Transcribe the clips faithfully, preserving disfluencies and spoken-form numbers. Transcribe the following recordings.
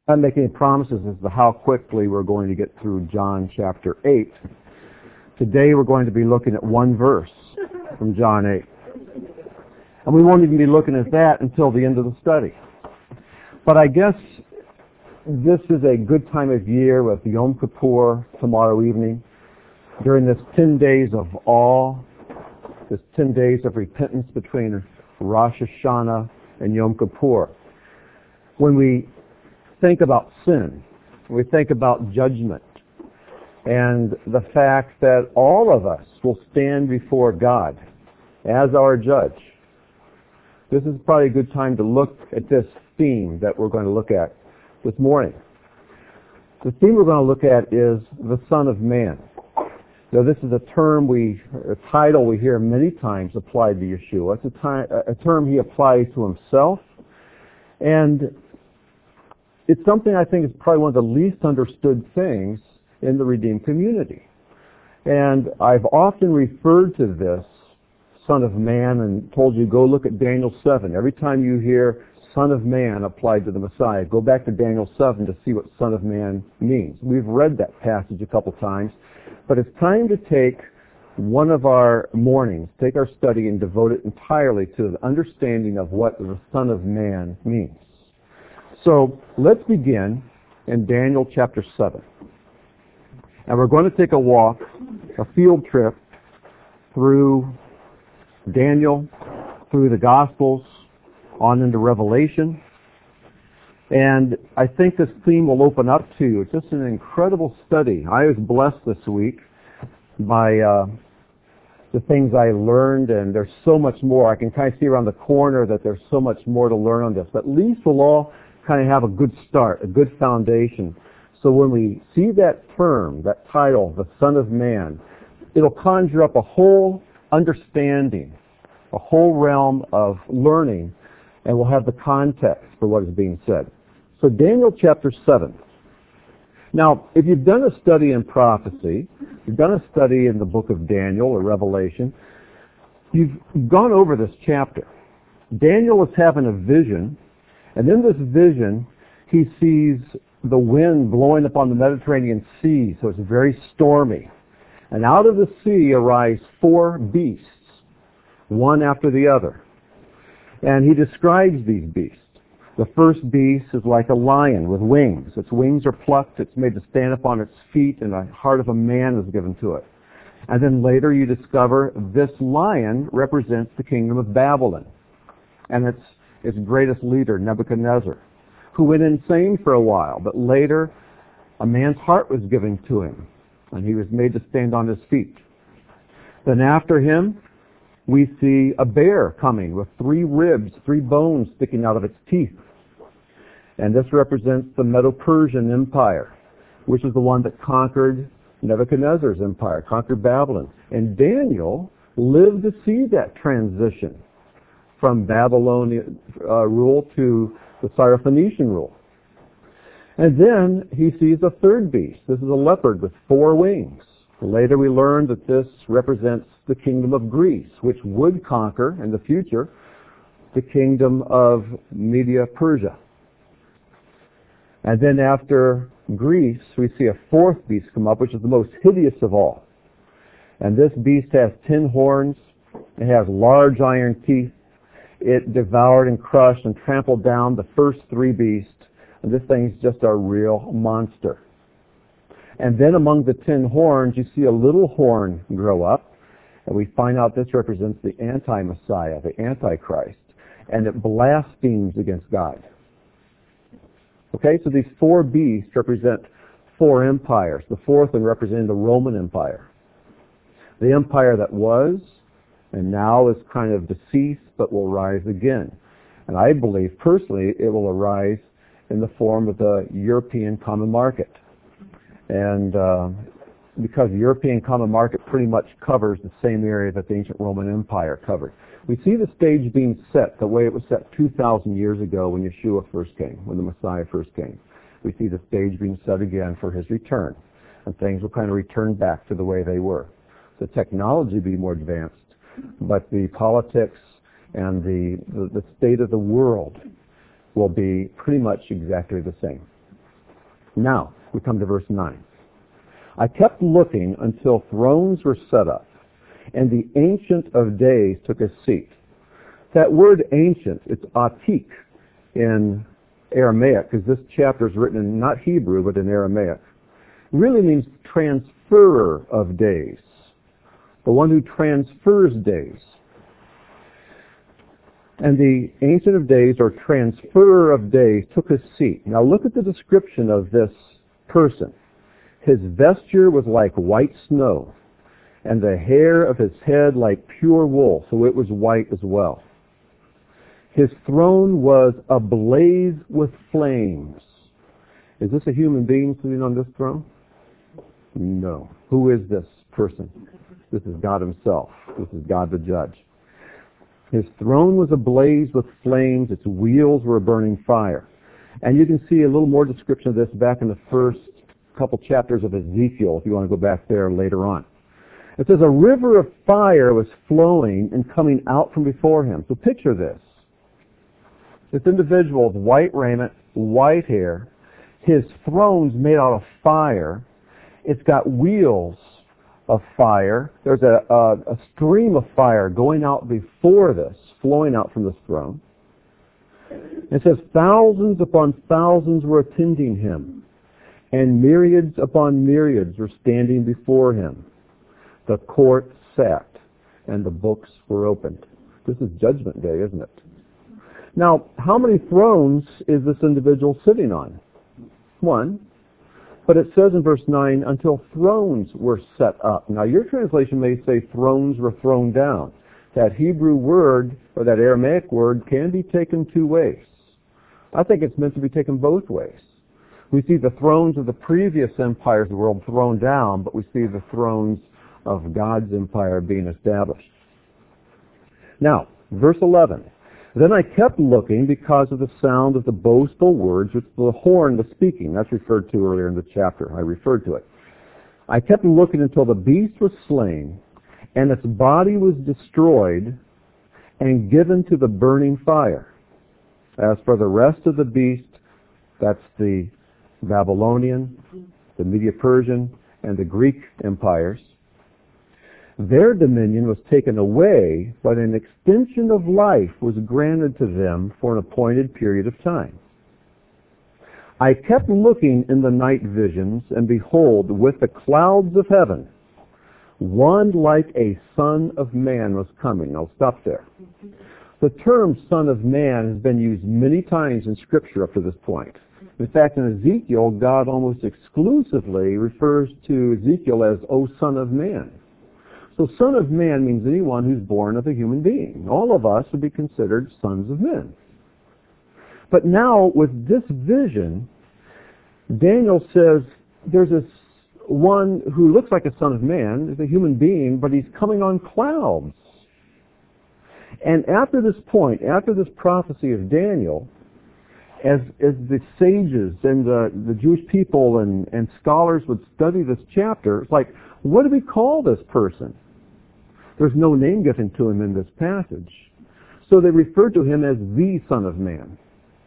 I'm making any promises as to how quickly we're going to get through John chapter eight. Today we're going to be looking at one verse from John eight. And we won't even be looking at that until the end of the study. But I guess this is a good time of year with Yom Kippur tomorrow evening, during this ten days of awe, this ten days of repentance between Rosh Hashanah and Yom Kippur. When we think about sin, we think about judgment, and the fact that all of us will stand before God as our judge. This is probably a good time to look at this theme that we're going to look at this morning. The theme we're going to look at is the Son of Man. Now, this is a term we, a title we hear many times applied to Yeshua. It's a, time, a term he applies to himself, and it's something I think is probably one of the least understood things in the redeemed community. And I've often referred to this Son of Man and told you, go look at Daniel seven. Every time you hear Son of Man applied to the Messiah, go back to Daniel seven to see what Son of Man means. We've read that passage a couple times, but it's time to take one of our mornings, take our study and devote it entirely to the understanding of what the Son of Man means. So let's begin in Daniel chapter seven. And we're going to take a walk, a field trip through Daniel, through the Gospels, on into Revelation. And I think this theme will open up to you. It's just an incredible study. I was blessed this week by uh, the things I learned, and there's so much more. I can kind of see around the corner that there's so much more to learn on this. But at least we'll all kind of have a good start, a good foundation. So when we see that term, that title, the Son of Man, it'll conjure up a whole understanding, a whole realm of learning, and we'll have the context for what is being said. So Daniel chapter seven. Now, if you've done a study in prophecy, you've done a study in the book of Daniel or Revelation, you've gone over this chapter. Daniel is having a vision, and in this vision, he sees the wind blowing upon the Mediterranean Sea, so it's very stormy. And out of the sea arise four beasts, one after the other. And he describes these beasts. The first beast is like a lion with wings. Its wings are plucked. It's made to stand upon its feet, and the heart of a man is given to it. And then later you discover this lion represents the kingdom of Babylon and its, its greatest leader, Nebuchadnezzar, who went insane for a while. But later a man's heart was given to him, and he was made to stand on his feet. Then after him, we see a bear coming with three ribs, three bones sticking out of its teeth. And this represents the Medo-Persian Empire, which is the one that conquered Nebuchadnezzar's empire, conquered Babylon. And Daniel lived to see that transition from Babylonian uh, rule to the Syrophoenician rule. And then he sees a third beast. This is a leopard with four wings. Later we learn that this represents the kingdom of Greece, which would conquer in the future the kingdom of Media-Persia. And then after Greece, we see a fourth beast come up, which is the most hideous of all. And this beast has ten horns. It has large iron teeth. It devoured and crushed and trampled down the first three beasts. And this thing's just a real monster. And then among the ten horns, you see a little horn grow up. And we find out this represents the anti-Messiah, the Antichrist. And it blasphemes against God. Okay, so these four beasts represent four empires. The fourth one representing the Roman Empire. The empire that was and now is kind of deceased but will rise again. And I believe personally it will arise in the form of the European common market. And uh, because the European common market pretty much covers the same area that the ancient Roman Empire covered. We see the stage being set the way it was set two thousand years ago when Yeshua first came, when the Messiah first came. We see the stage being set again for his return. And things will kind of return back to the way they were. The technology will be more advanced, but the politics and the, the, the state of the world will be pretty much exactly the same. Now, we come to verse nine. I kept looking until thrones were set up, and the Ancient of Days took a seat. That word ancient, it's atik in Aramaic, because this chapter is written in not Hebrew, but in Aramaic. It really means transferer of days. The one who transfers days. And the Ancient of Days, or transferer of days, took a seat. Now look at the description of this person. His vesture was like white snow, and the hair of his head like pure wool, so it was white as well. His throne was ablaze with flames. Is this a human being sitting on this throne? No. Who is this person? This is God himself. This is God the judge. His throne was ablaze with flames. Its wheels were a burning fire. And you can see a little more description of this back in the first couple chapters of Ezekiel, if you want to go back there later on. It says, a river of fire was flowing and coming out from before him. So picture this. This individual with white raiment, white hair, his throne's made out of fire. It's got wheels of fire. There's a, a, a stream of fire going out before this, flowing out from this throne. It says, thousands upon thousands were attending him, and myriads upon myriads were standing before him. The court sat, and the books were opened. This is Judgment Day, isn't it? Now, how many thrones is this individual sitting on? One. But it says in verse nine, until thrones were set up. Now, your translation may say thrones were thrown down. That Hebrew word, or that Aramaic word, can be taken two ways. I think it's meant to be taken both ways. We see the thrones of the previous empires of the world thrown down, but we see the thrones of God's empire being established. Now, verse eleven. Then I kept looking because of the sound of the boastful words which the horn was speaking. That's referred to earlier in the chapter. I referred to it. I kept looking until the beast was slain, and its body was destroyed and given to the burning fire. As for the rest of the beast, that's the Babylonian, the Medo-Persian, and the Greek empires, their dominion was taken away, but an extension of life was granted to them for an appointed period of time. I kept looking in the night visions, and behold, with the clouds of heaven, one like a son of man was coming. I'll stop there. The term son of man has been used many times in Scripture up to this point. In fact, in Ezekiel, God almost exclusively refers to Ezekiel as, O Son of Man. So son of man means anyone who's born of a human being. All of us would be considered sons of men. But now, with this vision, Daniel says there's this one who looks like a son of man, is a human being, but he's coming on clouds. And after this point, after this prophecy of Daniel, as, as the sages and the, the Jewish people and, and scholars would study this chapter, it's like, what do we call this person? There's no name given to him in this passage. So they refer to him as the Son of Man.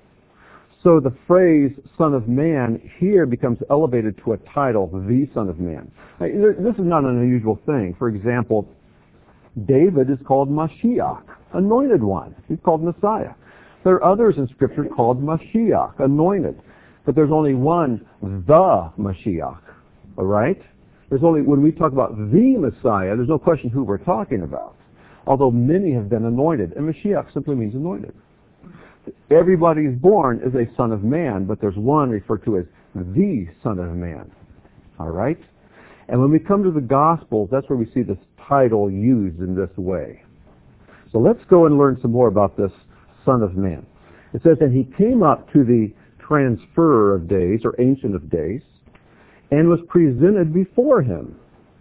So the phrase Son of Man here becomes elevated to a title, the Son of Man. This is not an unusual thing. For example, David is called Mashiach, anointed one. He's called Messiah. There are others in Scripture called Mashiach, anointed. But there's only one, the Mashiach. All right? There's only, when we talk about the Messiah, there's no question who we're talking about. Although many have been anointed. And Mashiach simply means anointed. Everybody is born as a son of man, but there's one referred to as the Son of Man. All right? And when we come to the Gospels, that's where we see this title used in this way. So let's go and learn some more about this Son of Man. It says, and he came up to the transferer of days, or Ancient of Days, and was presented before him.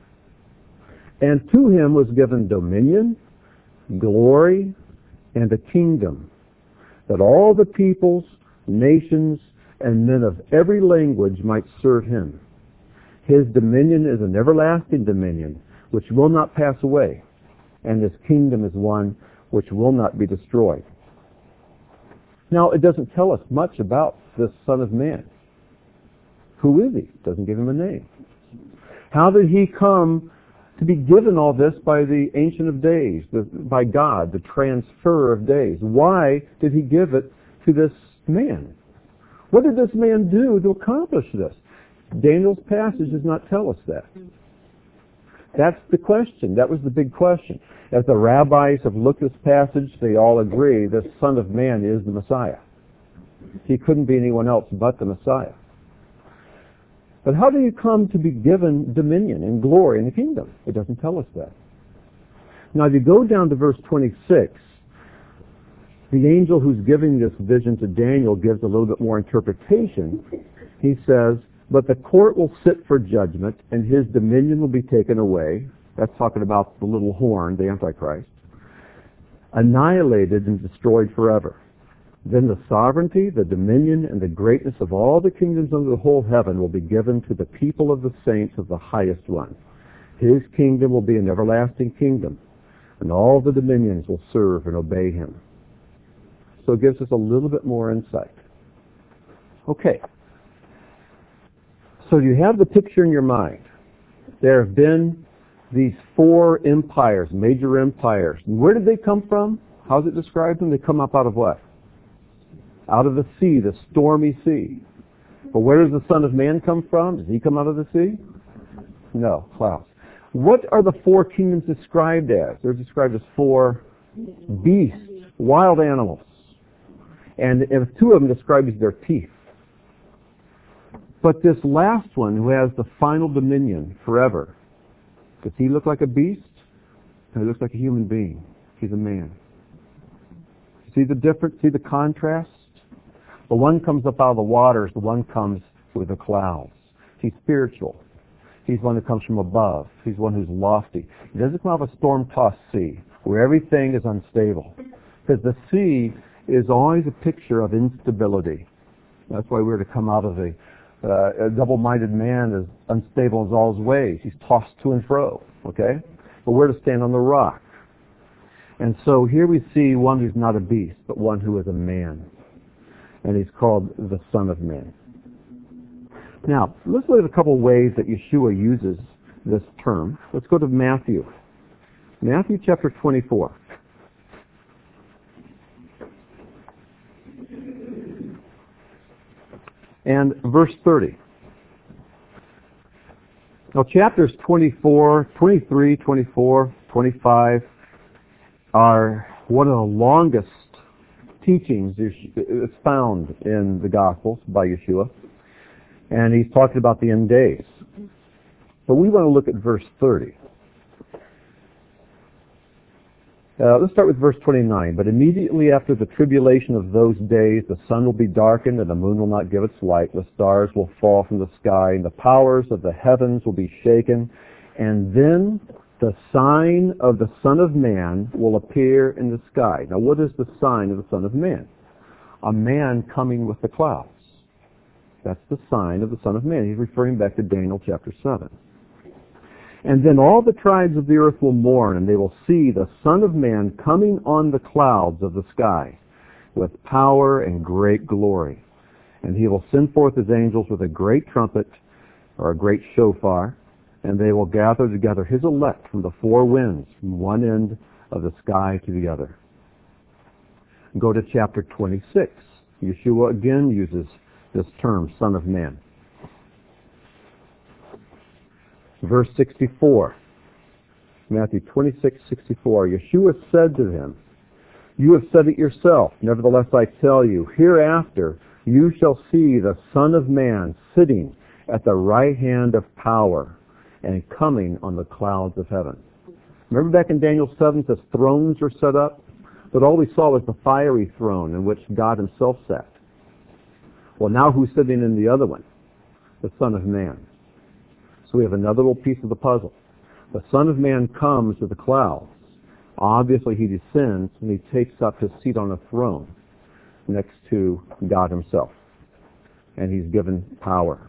And to him was given dominion, glory, and a kingdom, that all the peoples, nations, and men of every language might serve him. His dominion is an everlasting dominion, which will not pass away, and his kingdom is one which will not be destroyed. Now, it doesn't tell us much about this Son of Man. Who is he? Doesn't give him a name. How did he come to be given all this by the Ancient of Days, the, by God, the transfer of days? Why did he give it to this man? What did this man do to accomplish this? Daniel's passage does not tell us that. That's the question. That was the big question. As the rabbis have looked at this passage, they all agree the Son of Man is the Messiah. He couldn't be anyone else but the Messiah. But how do you come to be given dominion and glory in the kingdom? It doesn't tell us that. Now, if you go down to verse twenty-six, the angel who's giving this vision to Daniel gives a little bit more interpretation. He says, but the court will sit for judgment, and his dominion will be taken away. That's talking about the little horn, the Antichrist. Annihilated and destroyed forever. Then the sovereignty, the dominion, and the greatness of all the kingdoms under the whole heaven will be given to the people of the saints of the highest one. His kingdom will be an everlasting kingdom, and all the dominions will serve and obey him. So it gives us a little bit more insight. Okay. So you have the picture in your mind. There have been these four empires, major empires. And where did they come from? How's it described them? They come up out of what? Out of the sea, the stormy sea. But where does the Son of Man come from? Does he come out of the sea? No, clouds. What are the four kingdoms described as? They're described as four beasts, wild animals. And if two of them described as their teeth. But this last one, who has the final dominion forever, does he look like a beast? No, he looks like a human being. He's a man. See the difference? See the contrast? The one comes up out of the waters. The one comes with the clouds. He's spiritual. He's one that comes from above. He's one who's lofty. He doesn't come out of a storm-tossed sea where everything is unstable. Because the sea is always a picture of instability. That's why we're to come out of the Uh, a double-minded man is unstable in all his ways. He's tossed to and fro, okay? But we're to stand on the rock. And so here we see one who's not a beast, but one who is a man. And he's called the Son of Man. Now, let's look at a couple of ways that Yeshua uses this term. Let's go to Matthew. Matthew chapter twenty-four. And verse thirty. Now chapters twenty-four, twenty-three, twenty-four, twenty-five are one of the longest teachings it's found in the Gospels by Yeshua. And he's talking about the end days. But we want to look at verse thirty. Uh, let's start with verse twenty-nine. But immediately after the tribulation of those days, the sun will be darkened, and the moon will not give its light. The stars will fall from the sky, and the powers of the heavens will be shaken. And then the sign of the Son of Man will appear in the sky. Now, what is the sign of the Son of Man? A man coming with the clouds. That's the sign of the Son of Man. He's referring back to Daniel chapter seven. And then all the tribes of the earth will mourn, and they will see the Son of Man coming on the clouds of the sky with power and great glory. And he will send forth his angels with a great trumpet, or a great shofar, and they will gather together his elect from the four winds, from one end of the sky to the other. Go to chapter twenty-six. Yeshua again uses this term, Son of Man. Verse sixty-four, Matthew twenty-six, sixty-four. Yeshua said to him, "You have said it yourself. Nevertheless, I tell you, hereafter you shall see the Son of Man sitting at the right hand of power and coming on the clouds of heaven." Remember back in Daniel seven, the thrones were set up, but all we saw was the fiery throne in which God himself sat. Well, now who's sitting in the other one? The Son of Man. So we have another little piece of the puzzle. The Son of Man comes to the clouds. Obviously he descends and he takes up his seat on a throne next to God himself. And he's given power.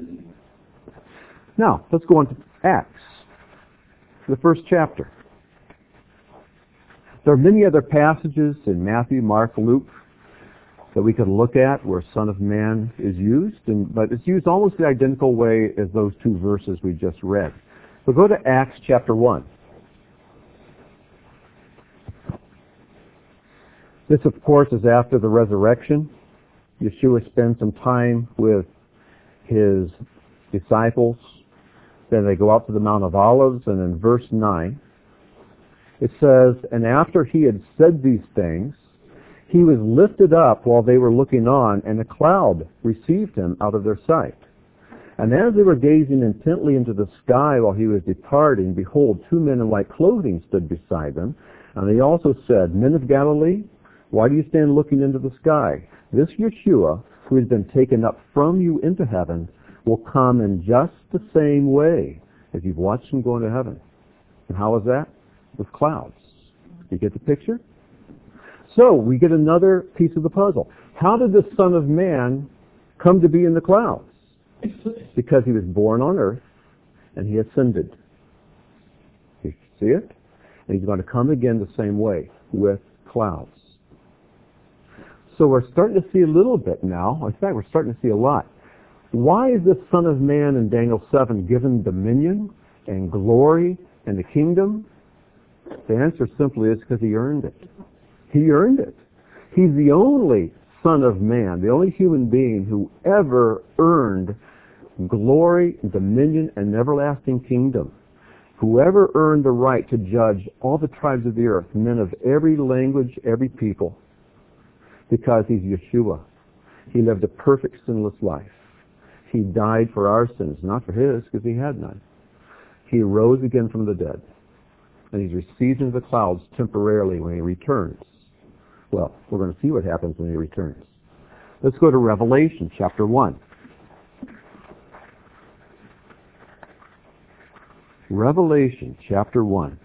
Now, let's go on to Acts, the first chapter. There are many other passages in Matthew, Mark, Luke that we could look at where Son of Man is used, and, but it's used almost the identical way as those two verses we just read. So go to Acts chapter one. This, of course, is after the resurrection. Yeshua spends some time with his disciples. Then they go out to the Mount of Olives, and in verse nine, it says, "And after he had said these things, he was lifted up while they were looking on, and a cloud received him out of their sight. And as they were gazing intently into the sky while he was departing, behold, two men in white clothing stood beside them. And they also said, 'Men of Galilee, why do you stand looking into the sky? This Yeshua, who has been taken up from you into heaven, will come in just the same way as you've watched him go into heaven.'" And how is that? With clouds. You get the picture? So we get another piece of the puzzle. How did the Son of Man come to be in the clouds? Because he was born on earth and he ascended. You see it? And he's going to come again the same way, with clouds. So we're starting to see a little bit now. In fact, we're starting to see a lot. Why is this Son of Man in Daniel seven given dominion and glory and the kingdom? The answer simply is because he earned it. He earned it. He's the only Son of Man, the only human being who ever earned glory, dominion, and everlasting kingdom. Whoever earned the right to judge all the tribes of the earth, men of every language, every people, because he's Yeshua. He lived a perfect sinless life. He died for our sins, not for his, because he had none. He rose again from the dead. And he's received into the clouds temporarily when he returns. Well, we're going to see what happens when he returns. Let's go to Revelation chapter one. Revelation chapter one.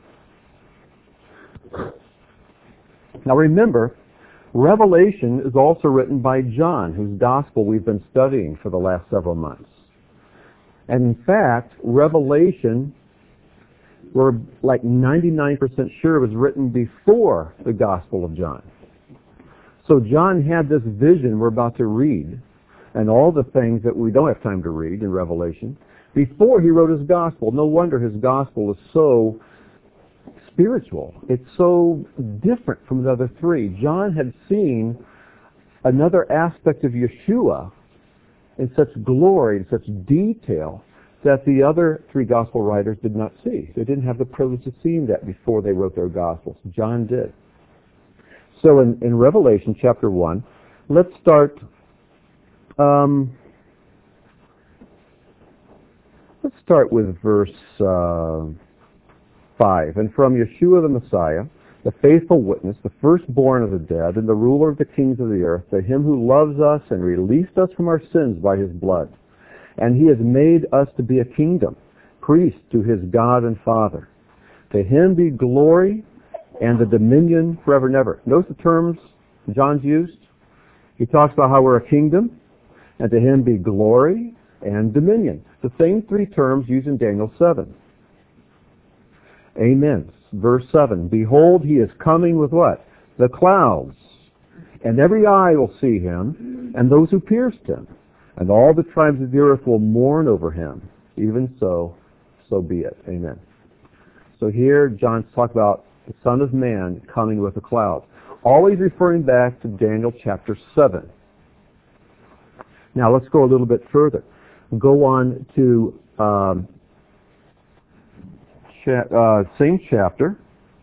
Now remember, Revelation is also written by John, whose gospel we've been studying for the last several months. And in fact, Revelation, we're like ninety-nine percent sure it was written before the Gospel of John. So John had this vision we're about to read, and all the things that we don't have time to read in Revelation, before he wrote his Gospel. No wonder his Gospel is so spiritual. It's so different from the other three. John had seen another aspect of Yeshua in such glory, in such detail, that the other three gospel writers did not see. They didn't have the privilege of seeing that before they wrote their gospels. John did. So in, in Revelation chapter one, let's start um, let's start with verse uh, five. "And from Yeshua the Messiah, the faithful witness, the firstborn of the dead, and the ruler of the kings of the earth, to him who loves us and released us from our sins by his blood. And he has made us to be a kingdom, priests to his God and Father. To him be glory and the dominion forever and ever." Notice the terms John's used. He talks about how we're a kingdom, and to him be glory and dominion. The same three terms used in Daniel seven. Amen. Verse seven, "Behold, he is coming with" what? "The clouds, and every eye will see him, and those who pierced him. And all the tribes of the earth will mourn over him. Even so, so be it." Amen. So here John's talking about the Son of Man coming with a cloud, always referring back to Daniel chapter seven. Now let's go a little bit further. Go on to um, cha- uh, same chapter.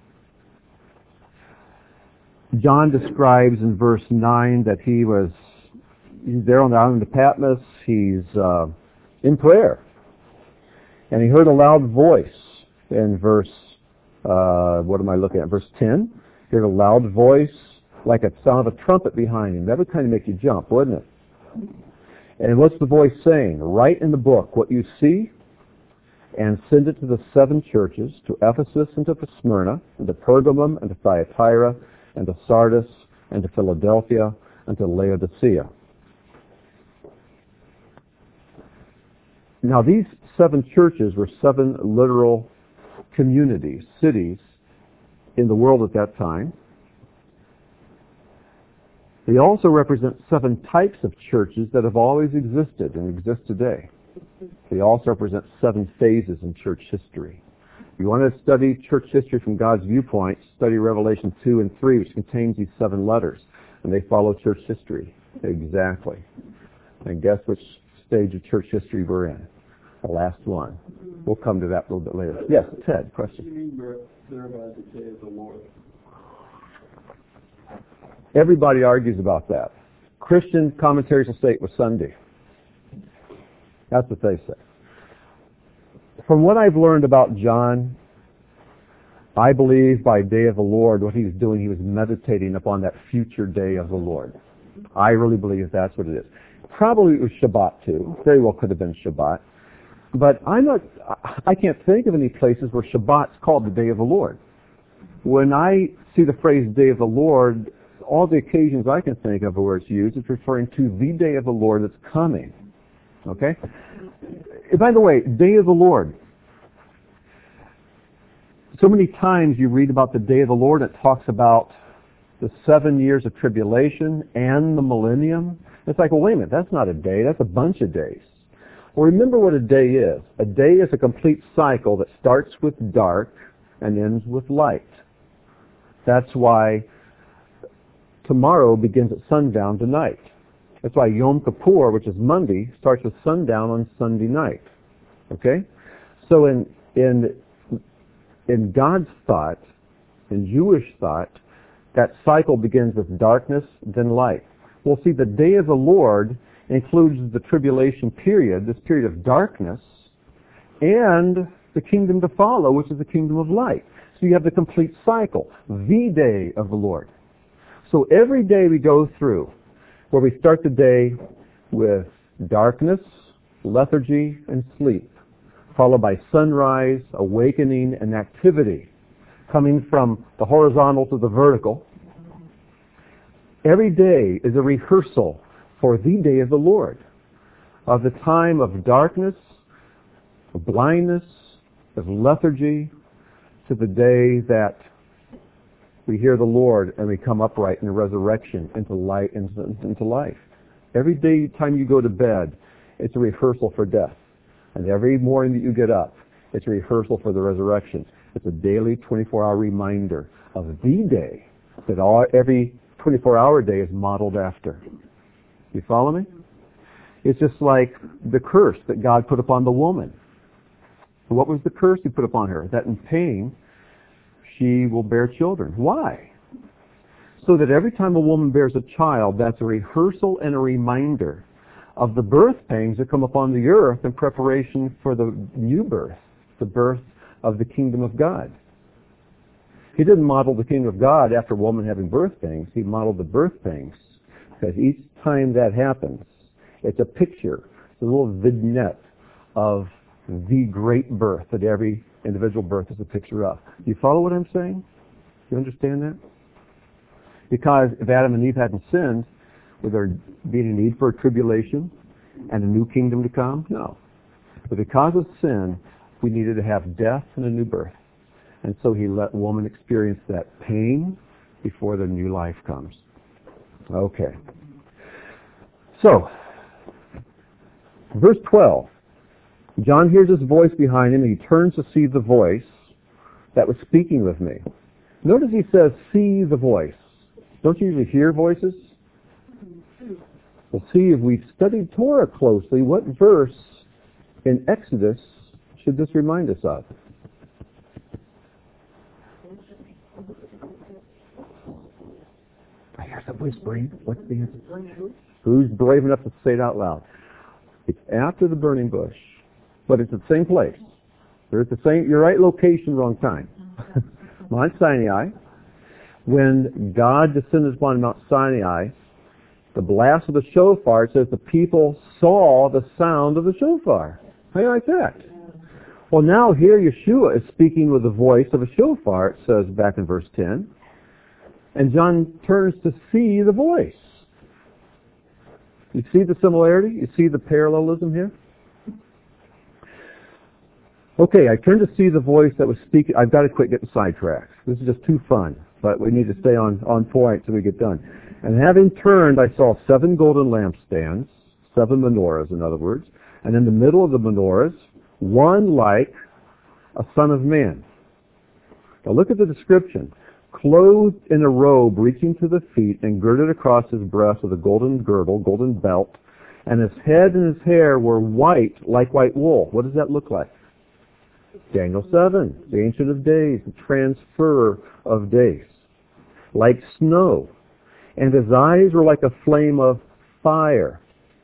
John describes in verse nine that he was he's there on the island of Patmos. He's uh, in prayer. And he heard a loud voice in verse, uh, what am I looking at? Verse ten. He heard a loud voice like a sound of a trumpet behind him. That would kind of make you jump, wouldn't it? And what's the voice saying? "Write in the book what you see and send it to the seven churches, to Ephesus and to Smyrna, and to Pergamum and to Thyatira and to Sardis and to Philadelphia and to Laodicea." Now these seven churches were seven literal communities, cities in the world at that time. They also represent seven types of churches that have always existed and exist today. They also represent seven phases in church history. If you want to study church history from God's viewpoint, study Revelation two and three, which contains these seven letters, and they follow church history. Exactly. And guess which stage of church history we're in? The last one. We'll come to that a little bit later. Yes, Ted, question. What do you mean there by the day of the Lord? Everybody argues about that. Christian commentaries will say it was Sunday. That's what they say. From what I've learned about John, I believe by day of the Lord, what he was doing, he was meditating upon that future day of the Lord. I really believe that's what it is. Probably it was Shabbat too. Very well could have been Shabbat. But I'm not, I can't think of any places where Shabbat's called the day of the Lord. When I see the phrase day of the Lord, all the occasions I can think of where it's used, it's referring to the day of the Lord that's coming. Okay? By the way, day of the Lord. So many times you read about the day of the Lord, it talks about the seven years of tribulation and the millennium. It's like, well, wait a minute, that's not a day, that's a bunch of days. Well, remember what a day is. A day is a complete cycle that starts with dark and ends with light. That's why tomorrow begins at sundown tonight. That's why Yom Kippur, which is Monday, starts with sundown on Sunday night. Okay? So in in in God's thought, in Jewish thought, that cycle begins with darkness, then light. Well, see, the day of the Lord includes the tribulation period, this period of darkness, and the kingdom to follow, which is the kingdom of light. So you have the complete cycle, the day of the Lord. So every day we go through, where we start the day with darkness, lethargy, and sleep, followed by sunrise, awakening, and activity, coming from the horizontal to the vertical. Every day is a rehearsal for the day of the Lord, of the time of darkness, of blindness, of lethargy, to the day that we hear the Lord and we come upright in the resurrection into light, into, into life. Every day, time you go to bed, it's a rehearsal for death. And every morning that you get up, it's a rehearsal for the resurrection. It's a daily twenty-four hour reminder of the day that all, every twenty-four hour day is modeled after. You follow me? It's just like the curse that God put upon the woman. What was the curse he put upon her? That in pain, she will bear children. Why? So that every time a woman bears a child, that's a rehearsal and a reminder of the birth pangs that come upon the earth in preparation for the new birth, the birth of the kingdom of God. He didn't model the kingdom of God after a woman having birth pangs. He modeled the birth pangs, because each time that happens, it's a picture, it's a little vignette of the great birth that every individual birth is a picture of. Do you follow what I'm saying? You understand that? Because if Adam and Eve hadn't sinned, would there be any need for a tribulation and a new kingdom to come? No. But because of sin, we needed to have death and a new birth. And so he let woman experience that pain before the new life comes. Okay. So, verse twelve. John hears his voice behind him, and he turns to see the voice that was speaking with me. Notice he says, see the voice. Don't you usually hear voices? We'll see if we've studied Torah closely, what verse in Exodus should this remind us of? I hear some whispering. What's the answer? Who's brave enough to say it out loud? It's after the burning bush. But it's at the same place. They're at the same, you're right location, wrong time. Mount Sinai. When God descended upon Mount Sinai, the blast of the shofar, it says the people saw the sound of the shofar. How do you like that? Well, now here Yeshua is speaking with the voice of a shofar, it says back in verse ten. And John turns to see the voice. You see the similarity? You see the parallelism here? Okay, I turned to see the voice that was speaking. I've got to quit getting sidetracked. This is just too fun, but we need to stay on, on point till we get done. And having turned, I saw seven golden lampstands, seven menorahs, in other words, and in the middle of the menorahs, one like a son of man. Now look at the description. Clothed in a robe reaching to the feet and girded across his breast with a golden girdle, golden belt, and his head and his hair were white like white wool. What does that look like? Daniel seven, the Ancient of Days, the transfer of days. Like snow. And his eyes were like a flame of fire.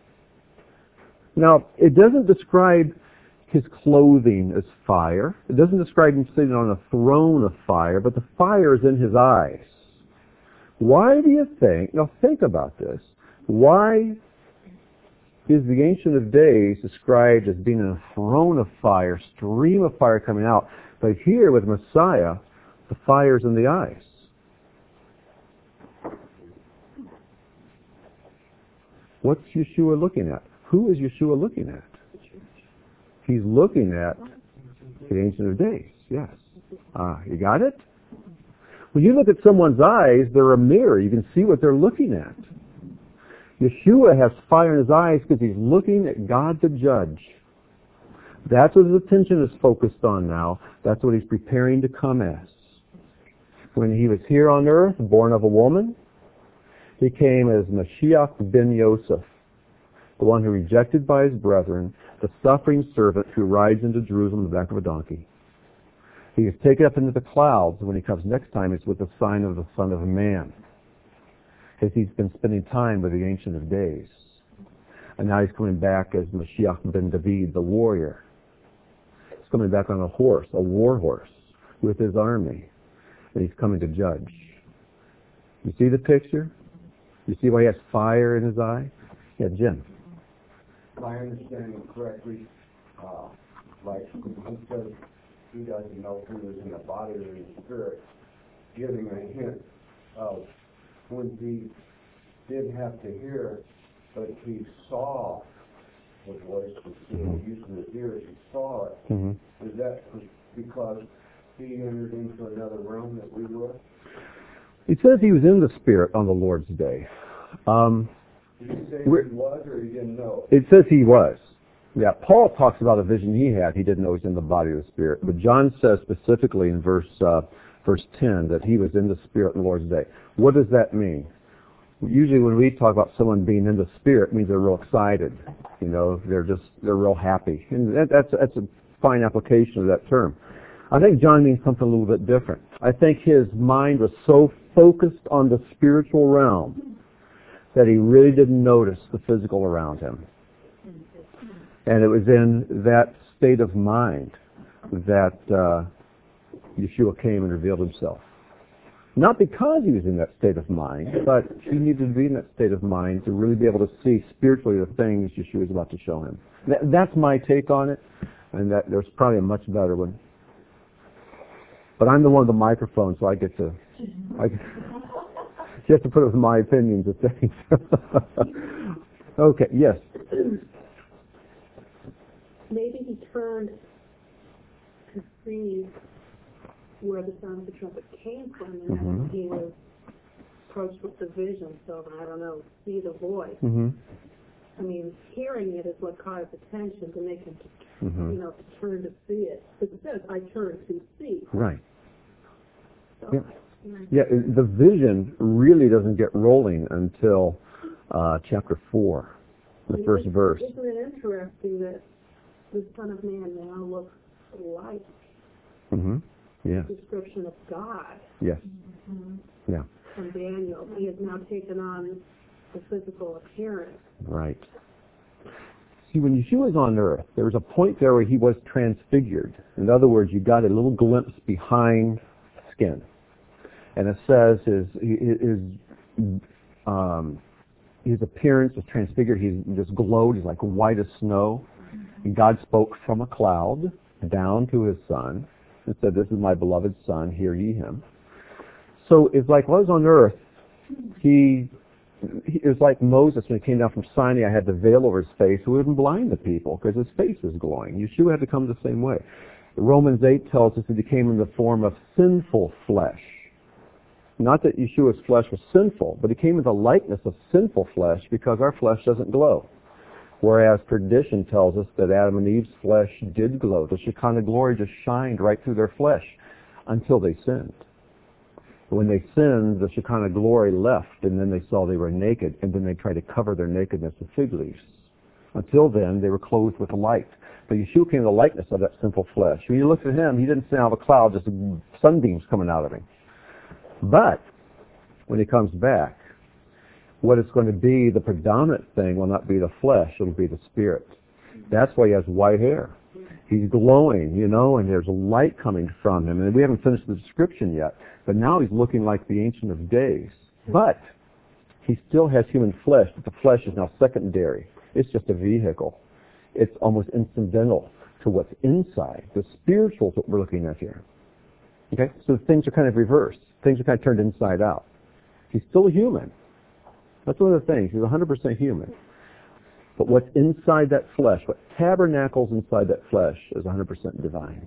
Now, it doesn't describe his clothing as fire. It doesn't describe him sitting on a throne of fire, but the fire is in his eyes. Why do you think, now think about this, why is the Ancient of Days described as being in a throne of fire, stream of fire coming out, but here with Messiah, the fire's in the eyes? What's Yeshua looking at? Who is Yeshua looking at? He's looking at the Ancient of Days, yes. Ah, you got it? When you look at someone's eyes, they're a mirror. You can see what they're looking at. Yeshua has fire in his eyes because he's looking at God the judge. That's what his attention is focused on now. That's what he's preparing to come as. When he was here on earth, born of a woman, he came as Mashiach ben Yosef, the one who rejected by his brethren, the suffering servant who rides into Jerusalem on the back of a donkey. He is taken up into the clouds, and when he comes next time, it's with the sign of the Son of Man. As he's been spending time with the Ancient of Days. And now he's coming back as Mashiach ben David, the warrior. He's coming back on a horse, a war horse, with his army. And he's coming to judge. You see the picture? You see why he has fire in his eye? Yeah, Jim. If I understand it correctly, uh, like he says he doesn't know who is in the body or in the spirit, giving a hint of when he didn't have to hear, but he saw the voice, mm-hmm. using his ears, he saw it. Mm-hmm. Is that because he entered into another realm that we were? It says he was in the Spirit on the Lord's day. Um, Did he say he was, or he didn't know? It says he was. Yeah, Paul talks about a vision he had. He didn't know he was in the body of the Spirit. But John says specifically in verse uh, verse ten that he was in the Spirit on the Lord's day. What does that mean? Usually when we talk about someone being in the Spirit, it means they're real excited. You know, they're just, they're real happy. And that, that's, that's a fine application of that term. I think John means something a little bit different. I think his mind was so focused on the spiritual realm that he really didn't notice the physical around him. And it was in that state of mind that uh, Yeshua came and revealed himself. Not because he was in that state of mind, but he needed to be in that state of mind to really be able to see spiritually the things Yeshua is about to show him. That, that's my take on it, and that there's probably a much better one. But I'm the one with the microphone, so I get to... I, you have to put it with my opinions of things. Okay, yes? Maybe he turned to see where the sound of the trumpet came from, and mm-hmm. then he was approached with the vision, so I don't know, see the voice. Mm-hmm. I mean, hearing it is what caught his attention to make him, mm-hmm. you know, to turn to see it. Because it says, I turn to see. Right. So, yeah. yeah, the vision really doesn't get rolling until uh, chapter four, the and first verse. Isn't it interesting that the Son of Man now looks like mm-hmm. yes. the description of God? Yes. Mm-hmm. Yeah. From Daniel. He has now taken on the physical appearance. Right. See, when Yeshua was on earth, there was a point there where he was transfigured. In other words, you got a little glimpse behind skin. And it says his his um, his appearance was transfigured. He just glowed. He's like white as snow. And God spoke from a cloud down to his son and said, "This is my beloved son. Hear ye him." So it's like while he was on earth, he, he it was like Moses when he came down from Sinai. Had the veil over his face. He wouldn't blind the people because his face was glowing. Yeshua had to come the same way. Romans eight tells us that he came in the form of sinful flesh. Not that Yeshua's flesh was sinful, but he came in the likeness of sinful flesh because our flesh doesn't glow. Whereas tradition tells us that Adam and Eve's flesh did glow. The Shekinah glory just shined right through their flesh until they sinned. When they sinned, the Shekinah glory left, and then they saw they were naked, and then they tried to cover their nakedness with fig leaves. Until then, they were clothed with light. But Yeshua came in the likeness of that sinful flesh. When you looked at him, he didn't sit out of a cloud, just sunbeams coming out of him. But when he comes back, what is going to be the predominant thing will not be the flesh, it'll be the spirit. That's why he has white hair. He's glowing, you know, and there's light coming from him. And we haven't finished the description yet, but now he's looking like the Ancient of Days. But he still has human flesh, but the flesh is now secondary. It's just a vehicle. It's almost incidental to what's inside. The spiritual is what we're looking at here. Okay? So things are kind of reversed. Things are kind of turned inside out. He's still a human. That's one of the things. He's one hundred percent human. But what's inside that flesh, what tabernacles inside that flesh is one hundred percent divine.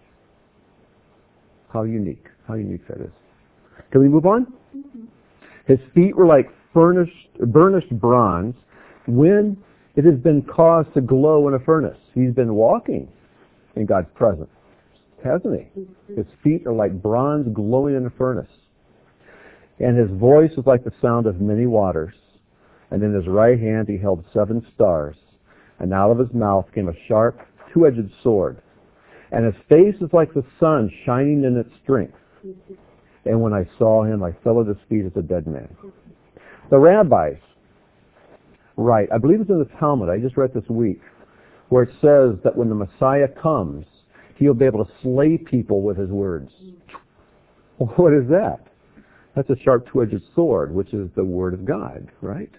How unique. How unique that is. Can we move on? Mm-hmm. His feet were like furnished, burnished bronze when it has been caused to glow in a furnace. He's been walking in God's presence, hasn't he? Mm-hmm. His feet are like bronze glowing in a furnace. And his voice was like the sound of many waters. And in his right hand he held seven stars. And out of his mouth came a sharp, two-edged sword. And his face is like the sun shining in its strength. Mm-hmm. And when I saw him, I fell at his feet as a dead man. Mm-hmm. The rabbis, right, I believe it's in the Talmud, I just read this week, where it says that when the Messiah comes, he'll be able to slay people with his words. Well, what is that? That's a sharp two-edged sword, which is the Word of God, right?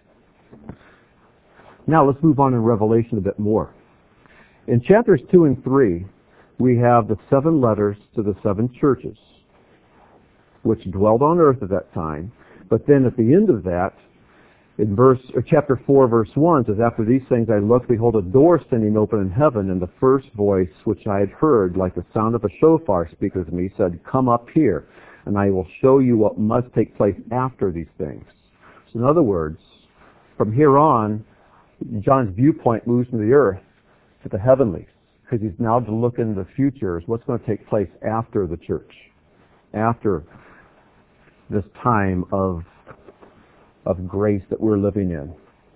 Now let's move on in Revelation a bit more. In chapters two and three, we have the seven letters to the seven churches, which dwelled on earth at that time. But then at the end of that, in verse or chapter four, verse one, says, after these things I looked, behold, a door standing open in heaven, and the first voice which I had heard, like the sound of a shofar speaking to me, said, come up here, and I will show you what must take place after these things. So in other words, from here on, John's viewpoint moves from the earth to the heavenlies, because he's now to look into the future as what's going to take place after the church, after this time of of grace that we're living in.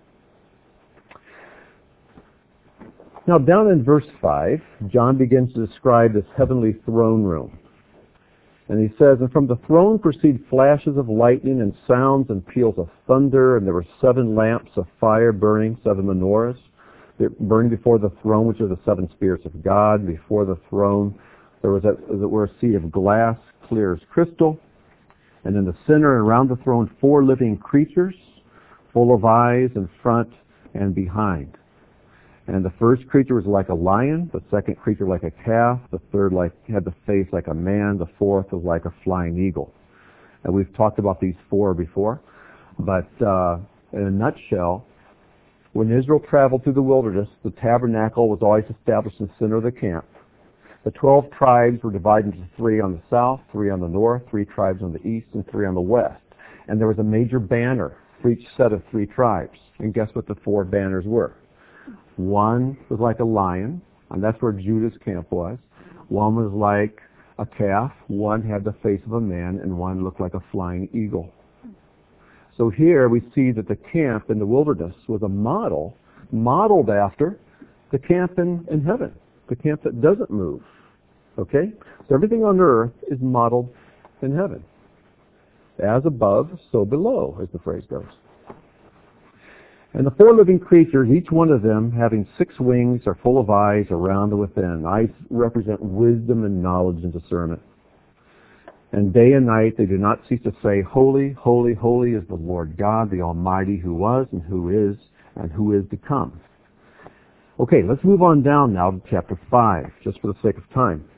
Now down in verse five, John begins to describe this heavenly throne room. And he says, and from the throne proceed flashes of lightning and sounds and peals of thunder, and there were seven lamps of fire burning, seven menorahs, burning before the throne, which are the seven spirits of God. Before the throne there was, as it were, a sea of glass, clear as crystal. And in the center and around the throne, four living creatures, full of eyes in front and behind. And the first creature was like a lion, the second creature like a calf, the third like had the face like a man, the fourth was like a flying eagle. And we've talked about these four before, but uh, in a nutshell, when Israel traveled through the wilderness, the tabernacle was always established in the center of the camp. The twelve tribes were divided into three on the south, three on the north, three tribes on the east, and three on the west. And there was a major banner for each set of three tribes. And guess what the four banners were? One was like a lion, and that's where Judah's camp was. One was like a calf. One had the face of a man, and one looked like a flying eagle. So here we see that the camp in the wilderness was a model, modeled after the camp in, in heaven, the camp that doesn't move. Okay? So everything on earth is modeled in heaven. As above, so below, as the phrase goes. And the four living creatures, each one of them having six wings, are full of eyes around and within. Eyes represent wisdom and knowledge and discernment. And day and night they do not cease to say, holy, holy, holy is the Lord God, the Almighty, who was and who is and who is to come. Okay, let's move on down now to chapter five, just for the sake of time.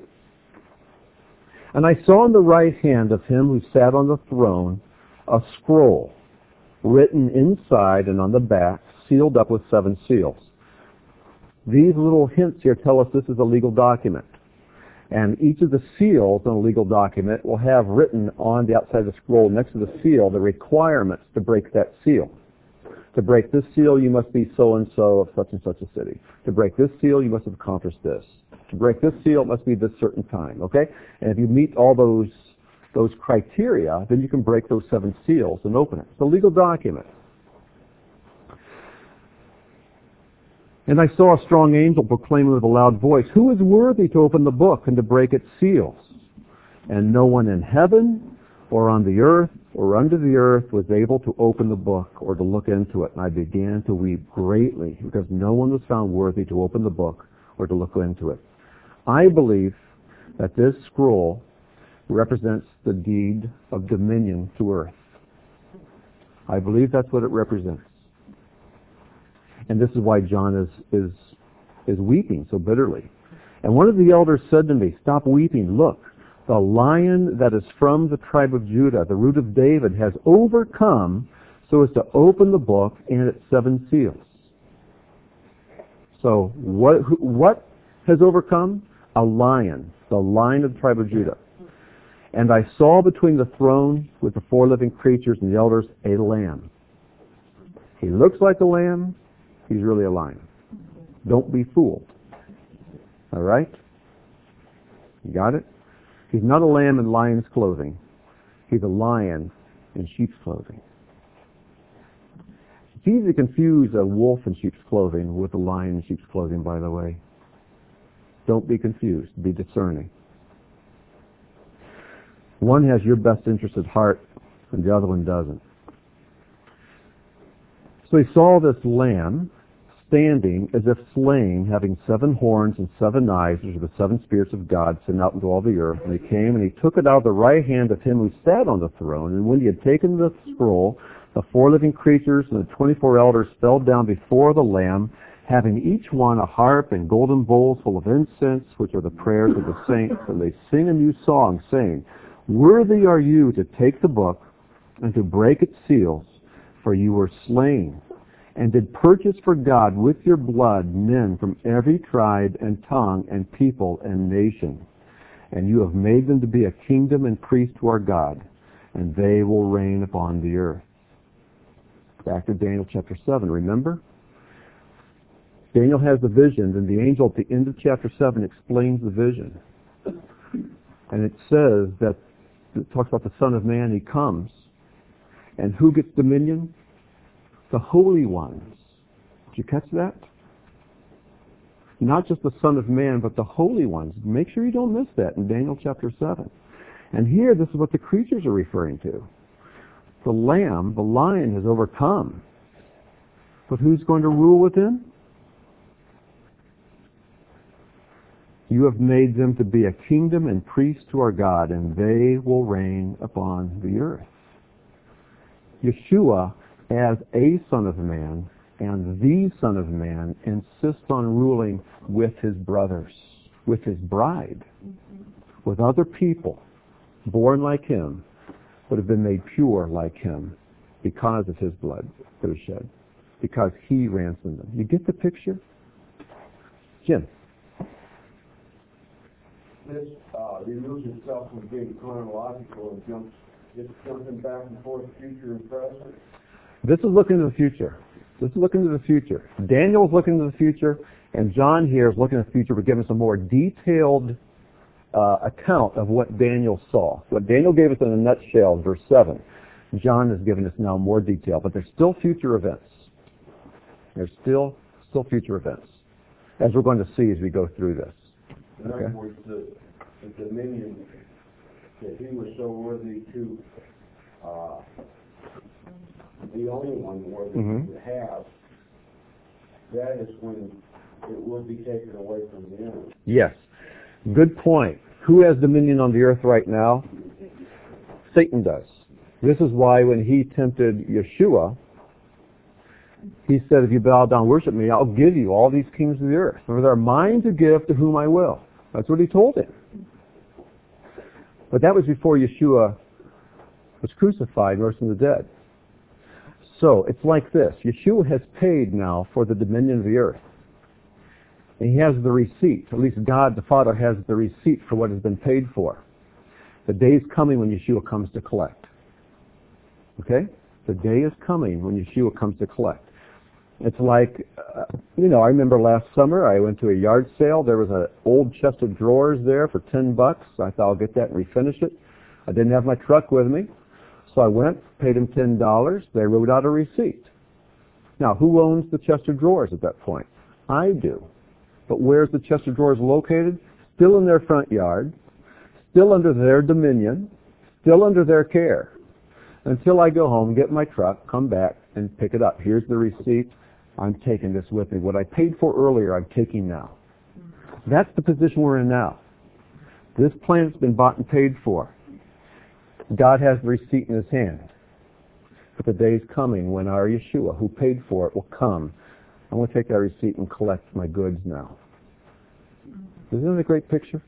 And I saw in the right hand of him who sat on the throne a scroll, written inside and on the back, sealed up with seven seals. These little hints here tell us this is a legal document. And each of the seals on a legal document will have written on the outside of the scroll next to the seal the requirements to break that seal. To break this seal, you must be so-and-so of such and such a city. To break this seal, you must have accomplished this. To break this seal, it must be this certain time, okay? And if you meet all those those criteria, then you can break those seven seals and open it. It's a legal document. And I saw a strong angel proclaiming with a loud voice, "Who is worthy to open the book and to break its seals?" And no one in heaven or on the earth or under the earth was able to open the book or to look into it. And I began to weep greatly because no one was found worthy to open the book or to look into it. I believe that this scroll represents the deed of dominion to earth. I believe that's what it represents. And this is why John is, is, is weeping so bitterly. And one of the elders said to me, "Stop weeping. Look, the Lion that is from the tribe of Judah, the root of David, has overcome so as to open the book and its seven seals." So what, who, what has overcome? A lion, the Lion of the tribe of Judah. "And I saw between the throne with the four living creatures and the elders a lamb. He looks like a lamb. He's really a lion. Don't be fooled. All right? You got it? He's not a lamb in lion's clothing. He's a lion in sheep's clothing. It's easy to confuse a wolf in sheep's clothing with a lion in sheep's clothing, by the way. Don't be confused. Be discerning. One has your best interest at heart, and the other one doesn't. So he saw this lamb standing as if slain, having seven horns and seven eyes, which are the seven spirits of God sent out into all the earth. And he came and he took it out of the right hand of him who sat on the throne. And when he had taken the scroll, the four living creatures and the twenty-four elders fell down before the Lamb, having each one a harp and golden bowls full of incense, which are the prayers of the saints. And they sing a new song, saying, "Worthy are you to take the book and to break its seals, for you were slain, and did purchase for God with your blood men from every tribe and tongue and people and nation. And you have made them to be a kingdom and priest to our God, and they will reign upon the earth." Back to Daniel chapter seven, remember? Daniel has the vision, and the angel at the end of chapter seven explains the vision. And it says that, it talks about the Son of Man, he comes. And who gets dominion? The holy ones. Did you catch that? Not just the Son of Man, but the holy ones. Make sure you don't miss that in Daniel chapter seven. And here, this is what the creatures are referring to. The Lamb, the Lion, has overcome. But who's going to rule with him? You have made them to be a kingdom and priests to our God, and they will reign upon the earth. Yeshua, as a Son of Man and the Son of Man, insists on ruling with his brothers, with his bride, with other people born like him, but have been made pure like him because of his blood that was shed, because he ransomed them. You get the picture? Jim? This uh, removes itself from being chronological and jumps, it's jumping back and forth, future and present. This is looking to the future. This is looking to the future. Daniel is looking to the future, and John here is looking to the future, but giving us a more detailed uh, account of what Daniel saw. What Daniel gave us in a nutshell, verse seven. John is giving us now more detail, but there's still future events. There's still still future events, as we're going to see as we go through this. In Okay. other words, the, the dominion that he was so worthy to, uh, the only one worthy Mhm. to have, that is when it will be taken away from the enemy. Yes. Good point. Who has dominion on the earth right now? Satan does. This is why when he tempted Yeshua, he said, "If you bow down and worship me, I'll give you all these kings of the earth. For they're mine to give to whom I will." That's what he told him. But that was before Yeshua was crucified and rose from the dead. So it's like this. Yeshua has paid now for the dominion of the earth. And he has the receipt. At least God the Father has the receipt for what has been paid for. The day is coming when Yeshua comes to collect. Okay? The day is coming when Yeshua comes to collect. It's like, uh, you know, I remember last summer I went to a yard sale. There was an old chest of drawers there for ten bucks. I thought I'll get that and refinish it. I didn't have my truck with me. So I went, paid them ten dollars. They wrote out a receipt. Now, who owns the chest of drawers at that point? I do. But where's the chest of drawers located? Still in their front yard, still under their dominion, still under their care, until I go home, get my truck, come back, and pick it up. Here's the receipt. I'm taking this with me. What I paid for earlier, I'm taking now. That's the position we're in now. This planet's been bought and paid for. God has the receipt in his hand. But the day's coming when our Yeshua, who paid for it, will come. I'm going to take that receipt and collect my goods now. Isn't that a great picture?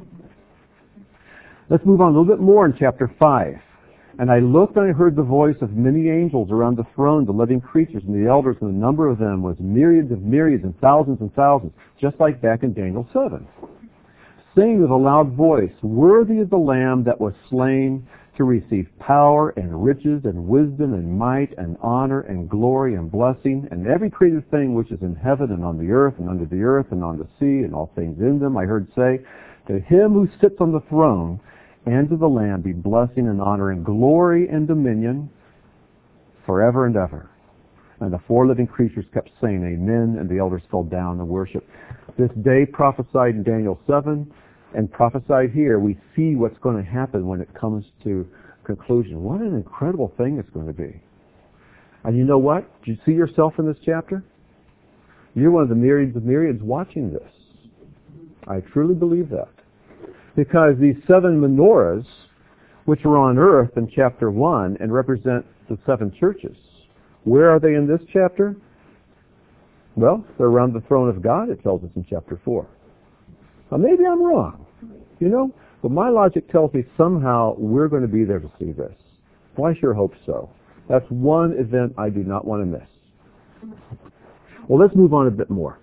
Let's move on a little bit more in chapter five. And I looked and I heard the voice of many angels around the throne, the living creatures and the elders, and the number of them was myriads of myriads and thousands and thousands, just like back in Daniel seven. Saying with a loud voice, "Worthy is the Lamb that was slain to receive power and riches and wisdom and might and honor and glory and blessing and every created thing which is in heaven and on the earth and under the earth and on the sea and all things in them." I heard say, "To him who sits on the throne and to the Lamb be blessing and honor and glory and dominion forever and ever." And the four living creatures kept saying, "Amen," and the elders fell down and worshiped. This day prophesied in Daniel seven and prophesied here, we see what's going to happen when it comes to conclusion. What an incredible thing it's going to be. And you know what? Do you see yourself in this chapter? You're one of the myriads of myriads watching this. I truly believe that. Because these seven menorahs, which are on earth in chapter one and represent the seven churches, where are they in this chapter? Well, they're around the throne of God, it tells us in chapter four. Now, maybe I'm wrong, you know, but my logic tells me somehow we're going to be there to see this. Well, I sure hope so. That's one event I do not want to miss. Well, let's move on a bit more.